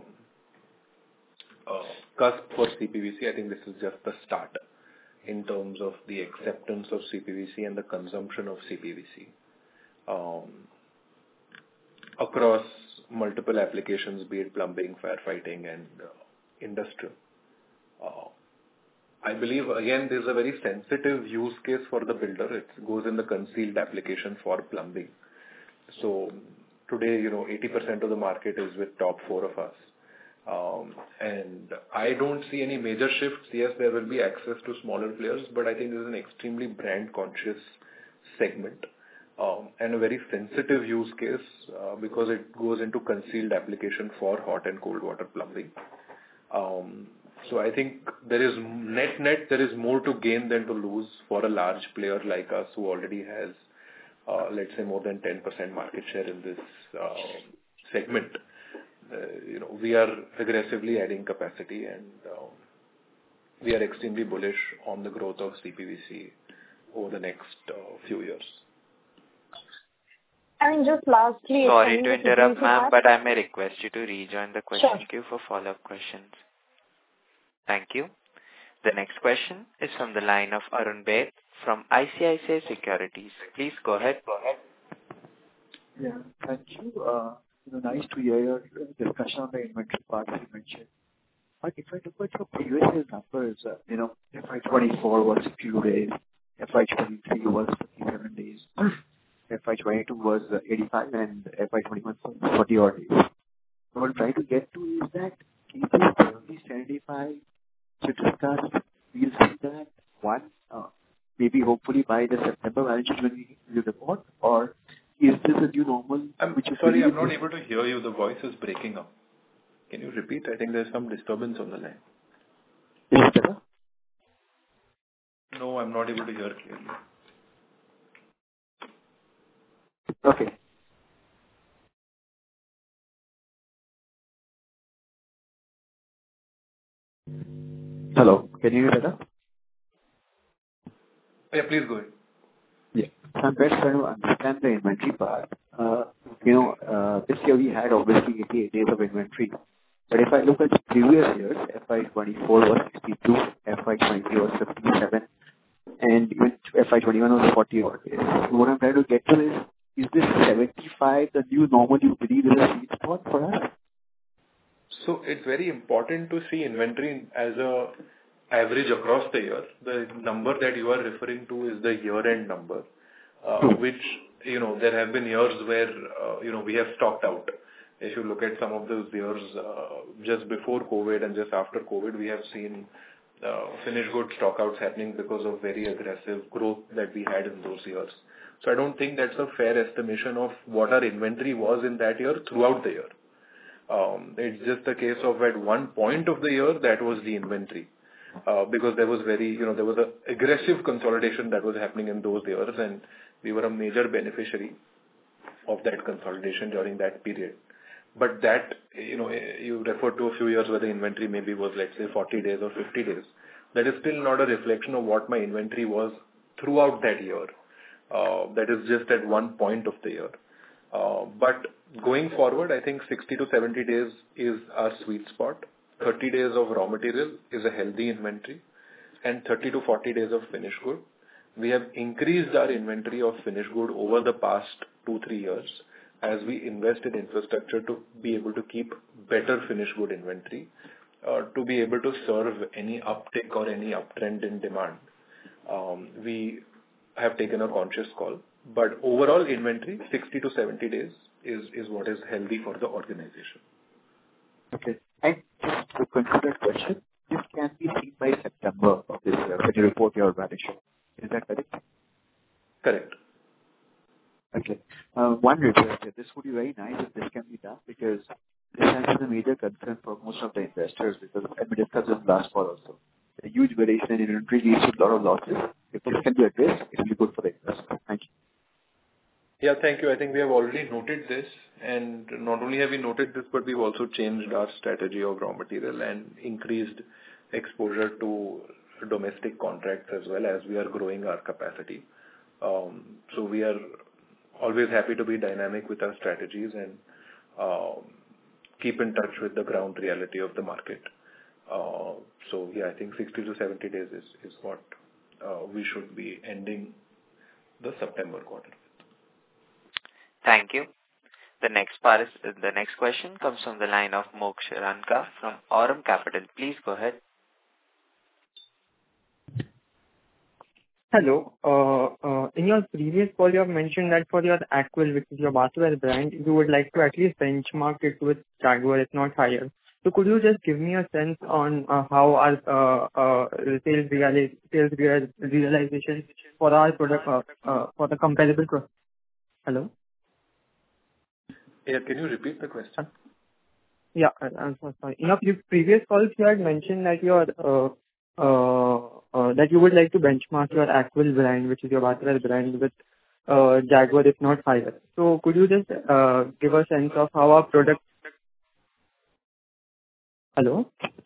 uh, cusp for C P V C. I think this is just the start in terms of the acceptance of C P V C and the consumption of C P V C um, across multiple applications, be it plumbing, firefighting, and uh, industrial. Uh, I believe, again, this is a very sensitive use case for the builder. It goes in the concealed application for plumbing. So today, you know, eighty percent of the market is with top four of us. Um, and I don't see any major shifts. Yes, there will be access to smaller players, but I think this is an extremely brand conscious segment. Um, and a very sensitive use case uh, because it goes into concealed application for hot and cold water plumbing. Um, so I think there is net net there is more to gain than to lose for a large player like us who already has uh, let's say more than ten percent market share in this uh, segment. Uh, you know, we are aggressively adding capacity and uh, we are extremely bullish on the growth of C P V C over the next uh, few years. And just lastly... Sorry to interrupt, ma'am, but I may request you to rejoin the question Sure. queue for follow-up questions. Thank you. The next question is from the line of Arun Baid from I C I C I Securities. Please go ahead. Go ahead. Yeah, thank you. Uh, you know, nice to hear your discussion on the inventory part that you mentioned. But if I look at your previous year's numbers, uh, you know, F Y twenty-four was a few days, F Y twenty-three was fifty-seven days, F Y twenty-two was uh, eighty-five, and F Y twenty-one was forty odd days. So what I'm trying to get to is that can you please seventy-five to discuss, we'll see that one, uh, maybe hopefully by the September balance sheet when we will report, or is this a new normal? I'm which is sorry, I'm not able to hear you. The voice is breaking up. Can you repeat? I think there's some disturbance on the line. Is it better? No, I'm not able to hear clearly. Okay. Hello, can you hear better? Yeah, please go ahead. Yeah. So I'm best trying to understand the inventory part. Uh, you know, uh, this year we had obviously eighty-eight days of inventory. But if I look at the previous years, F Y twenty-four was sixty-two, F Y twenty was fifty-seven, and even F Y twenty-one was forty odd days. So what I'm trying to get to is, is this seventy-five the new normal you believe is a sweet spot for us? So it's very important to see inventory as a average across the year. The number that you are referring to is the year-end number, uh, which, you know, there have been years where, uh, you know, we have stocked out. If you look at some of those years, uh, just before COVID and just after COVID, we have seen uh, finished goods stockouts happening because of very aggressive growth that we had in those years. So I don't think that's a fair estimation of what our inventory was in that year throughout the year. Um, it's just a case of at one point of the year, that was the inventory. Uh, because there was very, you know, there was a aggressive consolidation that was happening in those years, and we were a major beneficiary of that consolidation during that period. But that, you know, you referred to a few years where the inventory maybe was, let's say, forty days or fifty days. That is still not a reflection of what my inventory was throughout that year. Uh, that is just at one point of the year. Uh, but going forward, I think sixty to seventy days is our sweet spot. thirty days of raw material is a healthy inventory, and thirty to forty days of finished good. We have increased our inventory of finished good over the past two, three years as we invest in infrastructure to be able to keep better finished good inventory, uh, to be able to serve any uptick or any uptrend in demand. Um, we have taken a conscious call, but overall inventory, sixty to seventy days is, is what is healthy for the organization. Okay. And just to conclude that question, this can be seen by September of this year when you report your balance sheet. Is that correct? Correct. Okay. Uh, one request here. This would be very nice if this can be done, because this has been a major concern for most of the investors, because and we discussed this last call also. A huge variation in inventory leads to a lot of losses. If this can be addressed, it will be good for the investor. Thank you. Yeah, thank you. I think we have already noted this, and not only have we noted this, but we've also changed our strategy of raw material and increased exposure to domestic contracts as well as we are growing our capacity. Um, so we are always happy to be dynamic with our strategies and um, keep in touch with the ground reality of the market. Uh, so yeah, I think sixty to seventy days is, is what uh, we should be ending the September quarter. Thank you. The next part is, the next question comes from the line of Moksh Ranka from Aurum Capital. Please go ahead. Hello. Uh, uh, In your previous call, you have mentioned that for your Aquil, which is your bathware brand, you would like to at least benchmark it with Jaguar, if not higher. So could you just give me a sense on uh, how our uh, uh, sales reali- sales real- realization for our product uh, uh, for the comparable pro- Hello? Yeah, can you repeat the question? Yeah, I- I'm so sorry. In your pre- previous calls, you had mentioned that your uh, uh, uh, that you would like to benchmark your Aquil brand, which is your bathware brand, with uh, Jaguar, if not higher. So could you just uh, give a sense of how our product... Hello?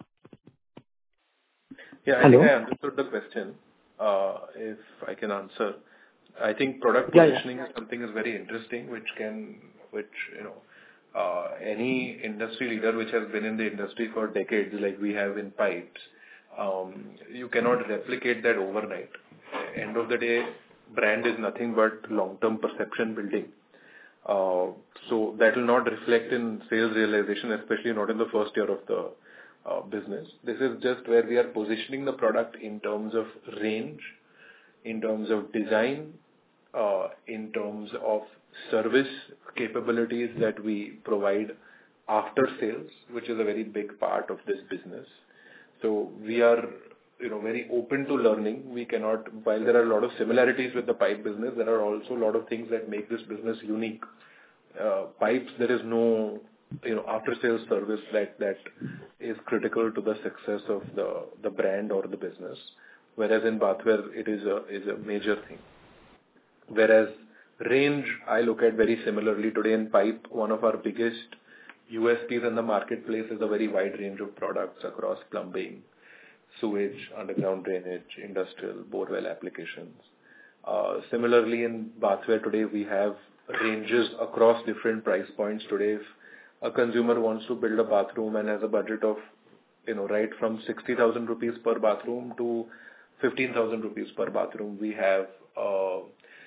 Yeah, I Hello? think I understood the question. Uh, If I can answer. I think product Yeah, yeah. positioning is something is very interesting, which can, which, you know, uh, any industry leader which has been in the industry for decades, like we have in pipes, um, you cannot replicate that overnight. End of the day, brand is nothing but long-term perception building. Uh, So that will not reflect in sales realization, especially not in the first year of the uh, business. This is just where we are positioning the product in terms of range, in terms of design, uh, in terms of service capabilities that we provide after sales, which is a very big part of this business. So we are, you know, very open to learning. We cannot, while there are a lot of similarities with the pipe business, there are also a lot of things that make this business unique. Uh, pipes, there is no, you know, after-sales service that that is critical to the success of the the brand or the business. Whereas in bathware, it is a is a major thing. Whereas range, I look at very similarly today in pipe. One of our biggest U S Ps in the marketplace is a very wide range of products across plumbing, sewage, underground drainage, industrial, borewell applications. Uh, Similarly, in bathware today, we have ranges across different price points. Today, if a consumer wants to build a bathroom and has a budget of, you know, right from sixty thousand rupees per bathroom to fifteen thousand rupees per bathroom, we have a,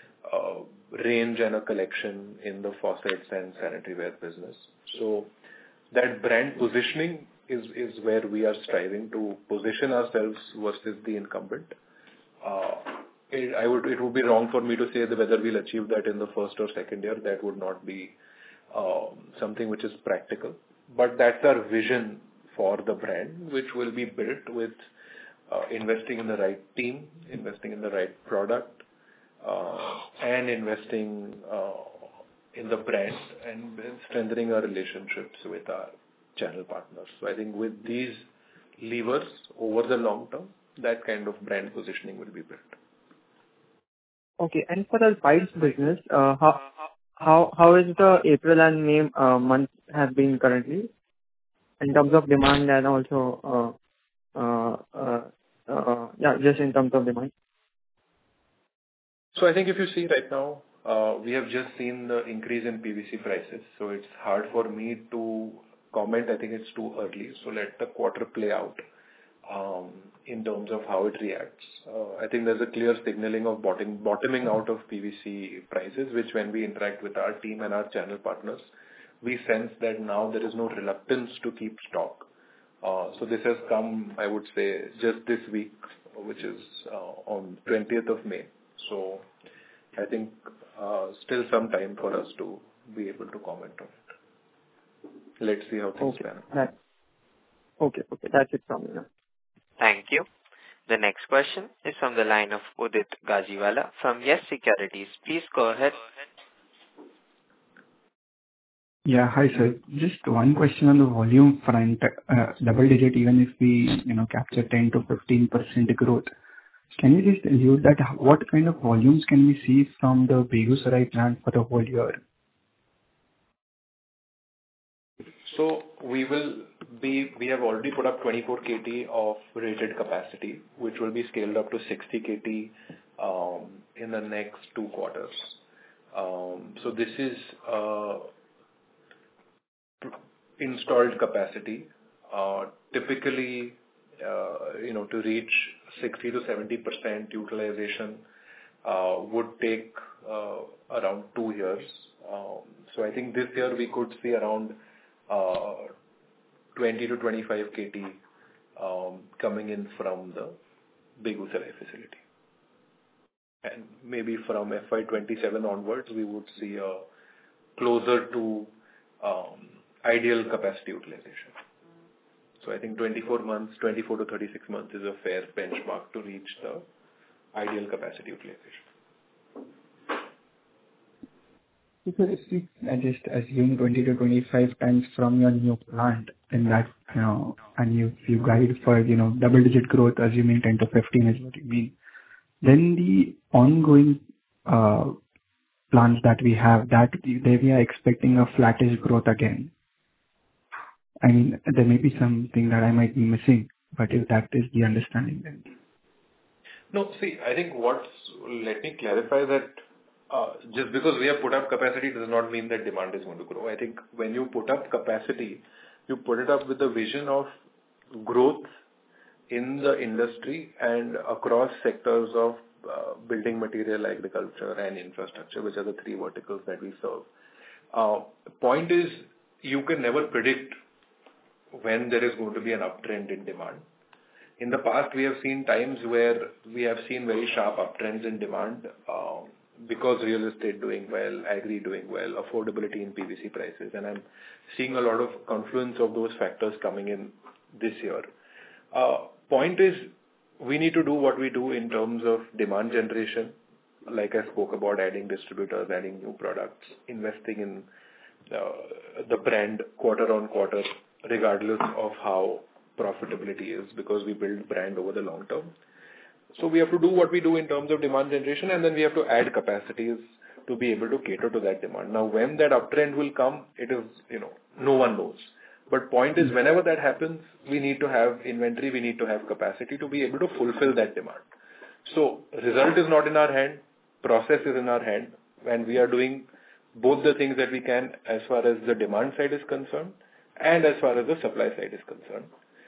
a range and a collection in the faucets and sanitary ware business. So that brand positioning is, is where we are striving to position ourselves versus the incumbent. Uh, It, I would, it would be wrong for me to say that whether we'll achieve that in the first or second year. That would not be um, something which is practical. But that's our vision for the brand, which will be built with uh, investing in the right team, investing in the right product, uh, and investing uh, in the brand and strengthening our relationships with our channel partners. So I think with these levers over the long term, that kind of brand positioning will be built. Okay. And for the pipes business, uh, how how how is the April and May uh, month have been currently in terms of demand and also, uh, uh, uh, uh, yeah, just in terms of demand? So I think if you see right now, uh, we have just seen the increase in P V C prices, so it's hard for me to comment. I think it's too early. So let the quarter play out um, in terms of how it reacts. Uh, I think there's a clear signaling of bottom, bottoming out of P V C prices, which when we interact with our team and our channel partners, we sense that now there is no reluctance to keep stock. Uh, so this has come, I would say, just this week, which is uh, on twentieth of May. So I think uh, still some time for us to be able to comment on it. Let's see how things Okay. pan out. Right. Okay. Okay. That's it from me now. Thank you. The next question is from the line of Udit Gajiwala from Yes Securities. Please go ahead. Yeah. Hi, sir. Just one question on the volume front. Uh, double digit, even if we, you know, capture ten to fifteen percent growth, can you just allude that what kind of volumes can we see from the Begusarai plant for the whole year? So we will be, we have already put up twenty-four kilotons of rated capacity, which will be scaled up to sixty kilotons um, in the next two quarters. Um, so this is uh, installed capacity. Uh, typically, uh, you know, to reach sixty to seventy percent utilization uh, would take uh, around two years. Um, so I think this year we could see around Uh, twenty to twenty-five kilotons um, coming in from the Begusarai facility. And maybe from F Y twenty-seven onwards, we would see a closer to um, ideal capacity utilization. So I think twenty-four months, twenty-four to thirty-six months is a fair benchmark to reach the ideal capacity utilization. So if we uh, just assume twenty to twenty-five times from your new plant, and that, you know, and you, you guide for, you know, double digit growth, assuming ten to fifteen is what you mean, then the ongoing uh, plans that we have, that they we are expecting a flattish growth again. I mean, there may be something that I might be missing, but if that is the understanding, then. No, see, I think what's, let me clarify that uh, just because we have put up capacity does not mean that demand is going to grow. I think when you put up capacity, you put it up with the vision of growth in the industry and across sectors of uh, building material, agriculture and infrastructure, which are the three verticals that we serve. Uh, point is, you can never predict when there is going to be an uptrend in demand. In the past, we have seen times where we have seen very sharp uptrends in demand uh, because real estate doing well, agri doing well, affordability in P V C prices. And I'm seeing a lot of confluence of those factors coming in this year. Uh, point is, we need to do what we do in terms of demand generation, like I spoke about, adding distributors, adding new products, investing in uh, the brand quarter on quarter, regardless of how profitability is, because we build brand over the long term. So we have to do what we do in terms of demand generation, and then we have to add capacities to be able to cater to that demand. Now, when that uptrend will come, it is, you know, no one knows. But point is, whenever that happens, we need to have inventory, we need to have capacity to be able to fulfill that demand. So result is not in our hand, process is in our hand, and we are doing both the things that we can as far as the demand side is concerned and as far as the supply side is concerned.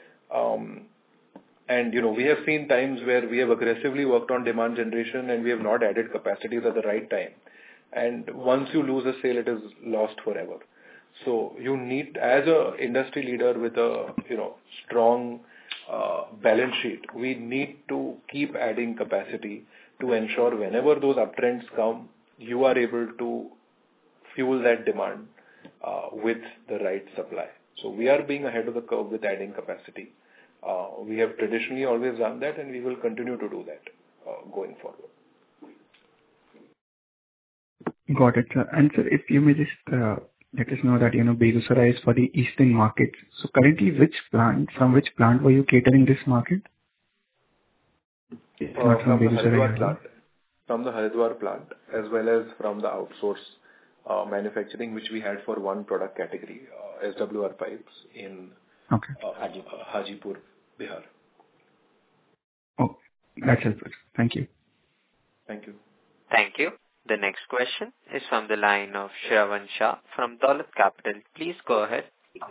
Um, and, you know, we have seen times where we have aggressively worked on demand generation and we have not added capacities at the right time. And once you lose a sale, it is lost forever. So you need, as a industry leader with a, you know, strong uh, balance sheet, we need to keep adding capacity to ensure whenever those uptrends come, you are able to fuel that demand uh, with the right supply. So we are being ahead of the curve with adding capacity. Uh, we have traditionally always done that, and we will continue to do that uh, going forward. Got it, sir. And sir, if you may just uh, let us know that, you know, Begusarai is for the eastern markets. So currently, which plant, from which plant were you catering this market? Uh, not from, from the Haridwar plant, from the Haridwar plant, as well as from the outsource uh, manufacturing, which we had for one product category, uh, S W R pipes in okay. uh, Hajipur, Hajipur, Bihar. Oh, that's helpful. Thank you. Thank you. Thank you. The next question is from the line of Shravan Shah from Dolat Capital. Please go ahead.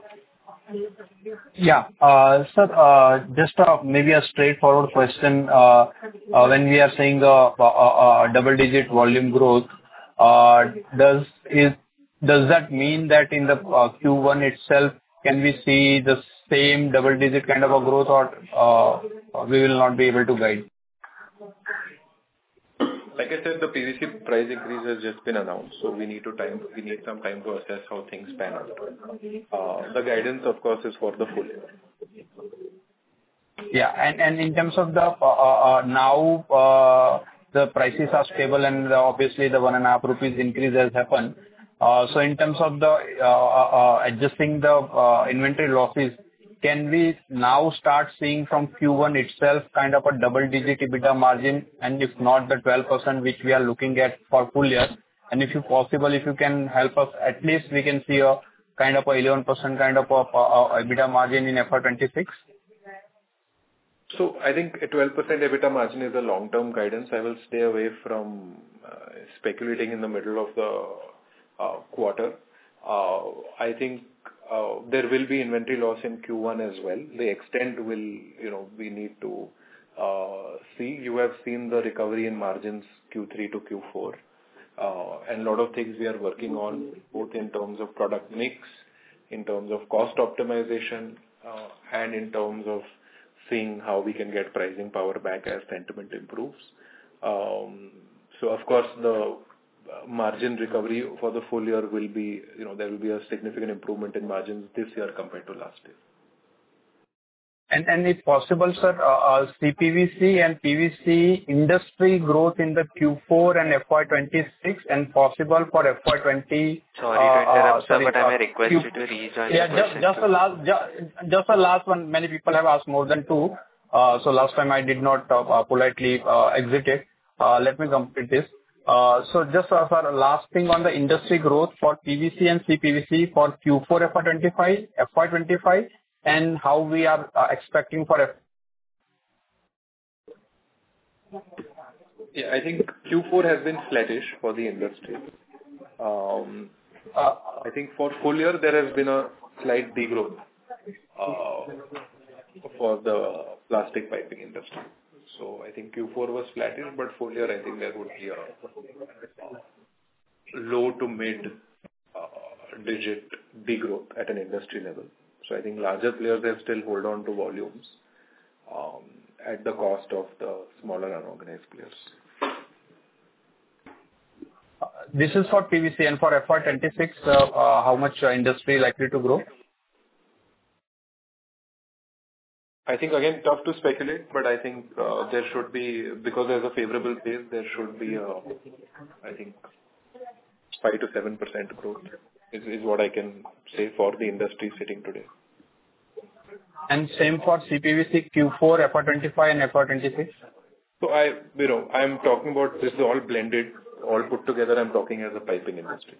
Yeah, uh, sir, uh, just uh, maybe a straightforward question. Uh, uh, when we are saying the uh, uh, double-digit volume growth, uh, does is does that mean that in the uh, Q one itself, can we see the same double-digit kind of a growth, or uh, we will not be able to guide? Like I said, the P V C price increase has just been announced, so we need to time. We need some time to assess how things pan out. Uh, the guidance, of course, is for the full year. Yeah, and, and in terms of the uh, uh, now uh, the prices are stable, and obviously the one and a half rupees increase has happened. Uh, so in terms of the uh, uh, adjusting the uh, inventory losses, can we now start seeing from Q one itself kind of a double-digit EBITDA margin, and if not the twelve percent which we are looking at for full year, and if you possible, if you can help us, at least we can see a kind of a eleven percent kind of a, a EBITDA margin in F Y twenty-six? So I think a twelve percent EBITDA margin is a long-term guidance. I will stay away from uh, speculating in the middle of the uh, quarter. Uh, I think Uh, there will be inventory loss in Q one as well. The extent will, you know, we need to uh, see. You have seen the recovery in margins Q three to Q four. Uh, and a lot of things we are working on, both in terms of product mix, in terms of cost optimization, uh, and in terms of seeing how we can get pricing power back as sentiment improves. Um, so of course the margin recovery for the full year will be, you know, there will be a significant improvement in margins this year compared to last year. And and if possible, sir, uh, uh, C P V C and P V C industry growth in the Q four and F Y twenty-six, and possible for F Y twenty. Sorry to interrupt, uh, sir, sorry, but I uh, may request Q- you to rejoin Yeah, the just question just a queue. last ju- just a last one. Many people have asked more than two. Uh, So last time I did not uh, uh, politely uh, exit it. Uh, Let me complete this. Uh, So just as our last thing on the industry growth for P V C and C P V C for Q four F Y twenty-five, F Y twenty-five, and how we are uh, expecting for F. Yeah, I think Q four has been flattish for the industry. Um, Uh, I think for full year there has been a slight degrowth uh, for the plastic piping industry. So I think Q four was flattish, but full year I think there would be a uh, low to mid uh, digit degrowth at an industry level. So I think larger players have still hold on to volumes um, at the cost of the smaller unorganized players. This is for P V C, and for F Y twenty-six, uh, uh, how much uh, industry likely to grow? I think again tough to speculate, but I think uh, there should be, because there's a favorable base, there should be a, I think five to seven percent growth is, is what I can say for the industry sitting today. And same for C P V C Q four, F Y twenty-five and F Y twenty-six? So I, you know, I'm talking about this is all blended, all put together. I'm talking as a piping industry.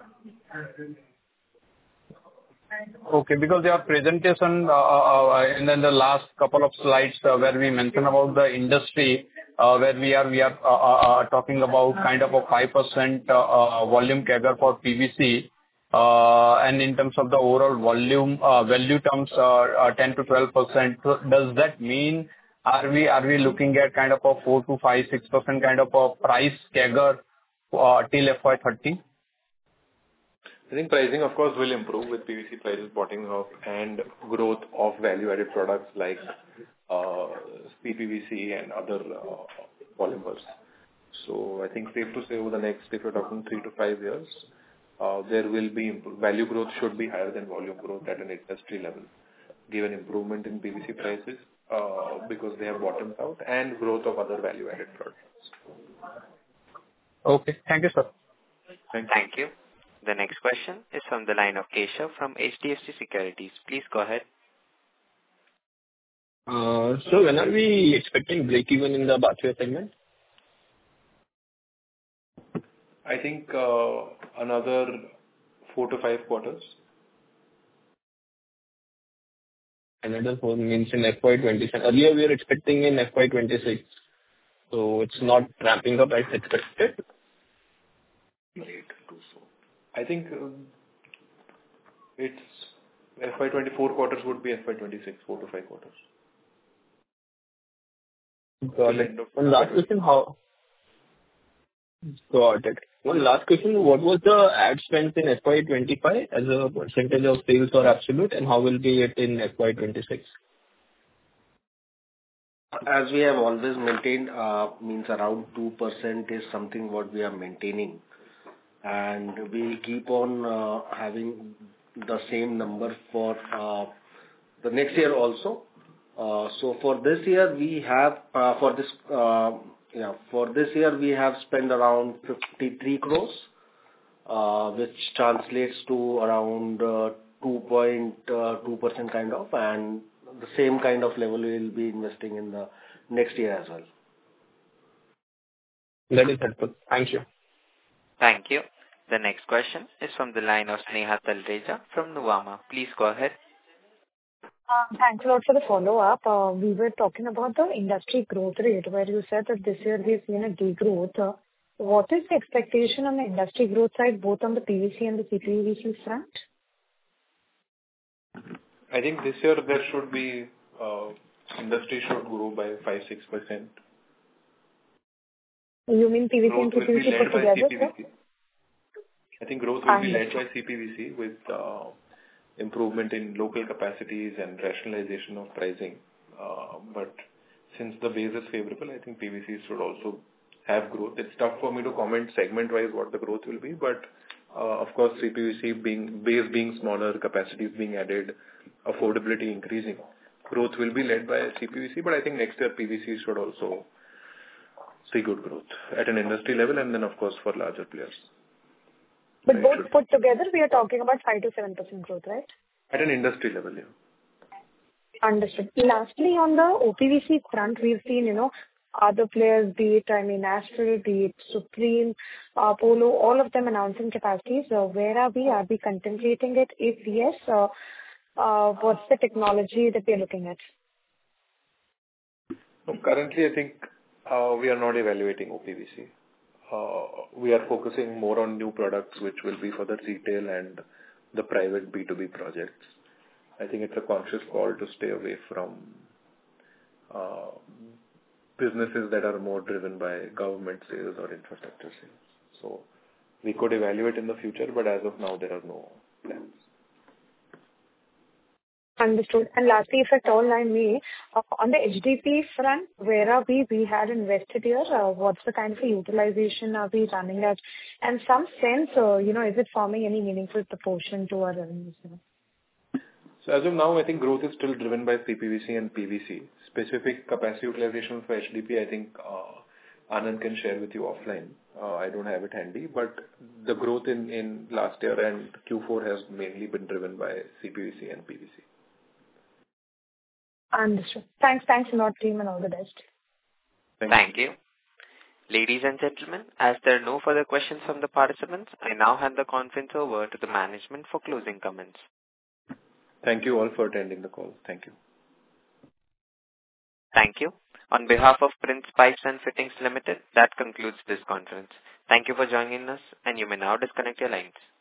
Okay, because your presentation uh, uh, and then the last couple of slides uh, where we mention about the industry, uh, where we are we are uh, uh, uh, talking about kind of a five percent uh, uh, volume C A G R for P V C, uh, and in terms of the overall volume uh, value terms, uh, uh, ten to twelve percent. So does that mean are we are we looking at kind of a four to five six percent kind of a price C A G R uh, till F Y thirty? I think pricing, of course, will improve with P V C prices bottoming out and growth of value-added products like uh, C P V C and other uh, polymers. So I think safe to say over the next, if you're talking three to five years, uh, there will be imp- value growth should be higher than volume growth at an industry level, given improvement in P V C prices uh, because they have bottomed out and growth of other value-added products. Okay, thank you, sir. Thank you. Thank you. The next question is from the line of Keshav from H D F C Securities. Please go ahead. Uh, so when are we expecting break-even in the bathware segment? I think uh, another four to five quarters. Another four means in F Y twenty-seven. Earlier we were expecting in F Y twenty-six. So it's not ramping up as expected. I think uh, it's F Y twenty-four quarters would be F Y twenty-six, four to five quarters. Got it. One last question, how? Got it. One last question, what was the ad spend in F Y twenty-five as a percentage of sales or absolute, and how will be it in F Y twenty-six? As we have always maintained, uh, means around two percent is something what we are maintaining. And we keep on uh, having the same number for uh, the next year also. Uh, so for this year we have uh, for this uh, yeah for this year we have spent around fifty-three crores, uh, which translates to around uh, two point two percent kind of, and the same kind of level we will be investing in the next year as well. That is helpful. Thank you. Thank you. The next question is from the line of Sneha Talreja from Nuvama. Please go ahead. Uh, Thanks a lot for the follow-up. Uh, We were talking about the industry growth rate, where you said that this year we've seen a degrowth. Uh, What is the expectation on the industry growth side, both on the P V C and the C P V C front? I think this year there should be, uh, industry should grow by five to six percent. You mean P V C and Growth C will P V be C led put by together, C P V sir? C. I think growth will be led Understood. by C P V C with uh, improvement in local capacities and rationalization of pricing. Uh, But since the base is favorable, I think P V C should also have growth. It's tough for me to comment segment-wise what the growth will be, but uh, of course, C P V C being base being smaller, capacities being added, affordability increasing, growth will be led by C P V C. But I think next year P V C should also see good growth at an industry level, and then of course for larger players. But both should. Put together, we are talking about five to seven percent growth, right? At an industry level, yeah. Understood. Lastly, on the O P V C front, we've seen, you know, other players, be it, I mean, Astral, be it Supreme, uh, Polo, all of them announcing capacities. Uh, where are we? Are we contemplating it? If yes, uh, uh, what's the technology that we're looking at? So currently, I think uh, we are not evaluating O P V C. Uh, we are focusing more on new products, which will be for the retail and the private B two B projects. I think it's a conscious call to stay away from uh, businesses that are more driven by government sales or infrastructure sales. So we could evaluate in the future, but as of now, there are no plans. Understood. And lastly, if at all I may, uh, on the H D P front, where are we? We had invested here. Uh, what's the kind of a utilization are we running at? And some sense, uh, you know, is it forming any meaningful proportion to our revenues? You know? So as of now, I think growth is still driven by C P V C and P V C. Specific capacity utilization for H D P, I think uh, Anand can share with you offline. Uh, I don't have it handy, but the growth in, in last year and Q four has mainly been driven by C P V C and P V C. Understood. Thanks. Thanks a lot, team, and all the best. Thank, Thank you. you. Ladies and gentlemen, as there are no further questions from the participants, I now hand the conference over to the management for closing comments. Thank you all for attending the call. Thank you. Thank you. On behalf of Prince Pipes and Fittings Limited, that concludes this conference. Thank you for joining us, and you may now disconnect your lines.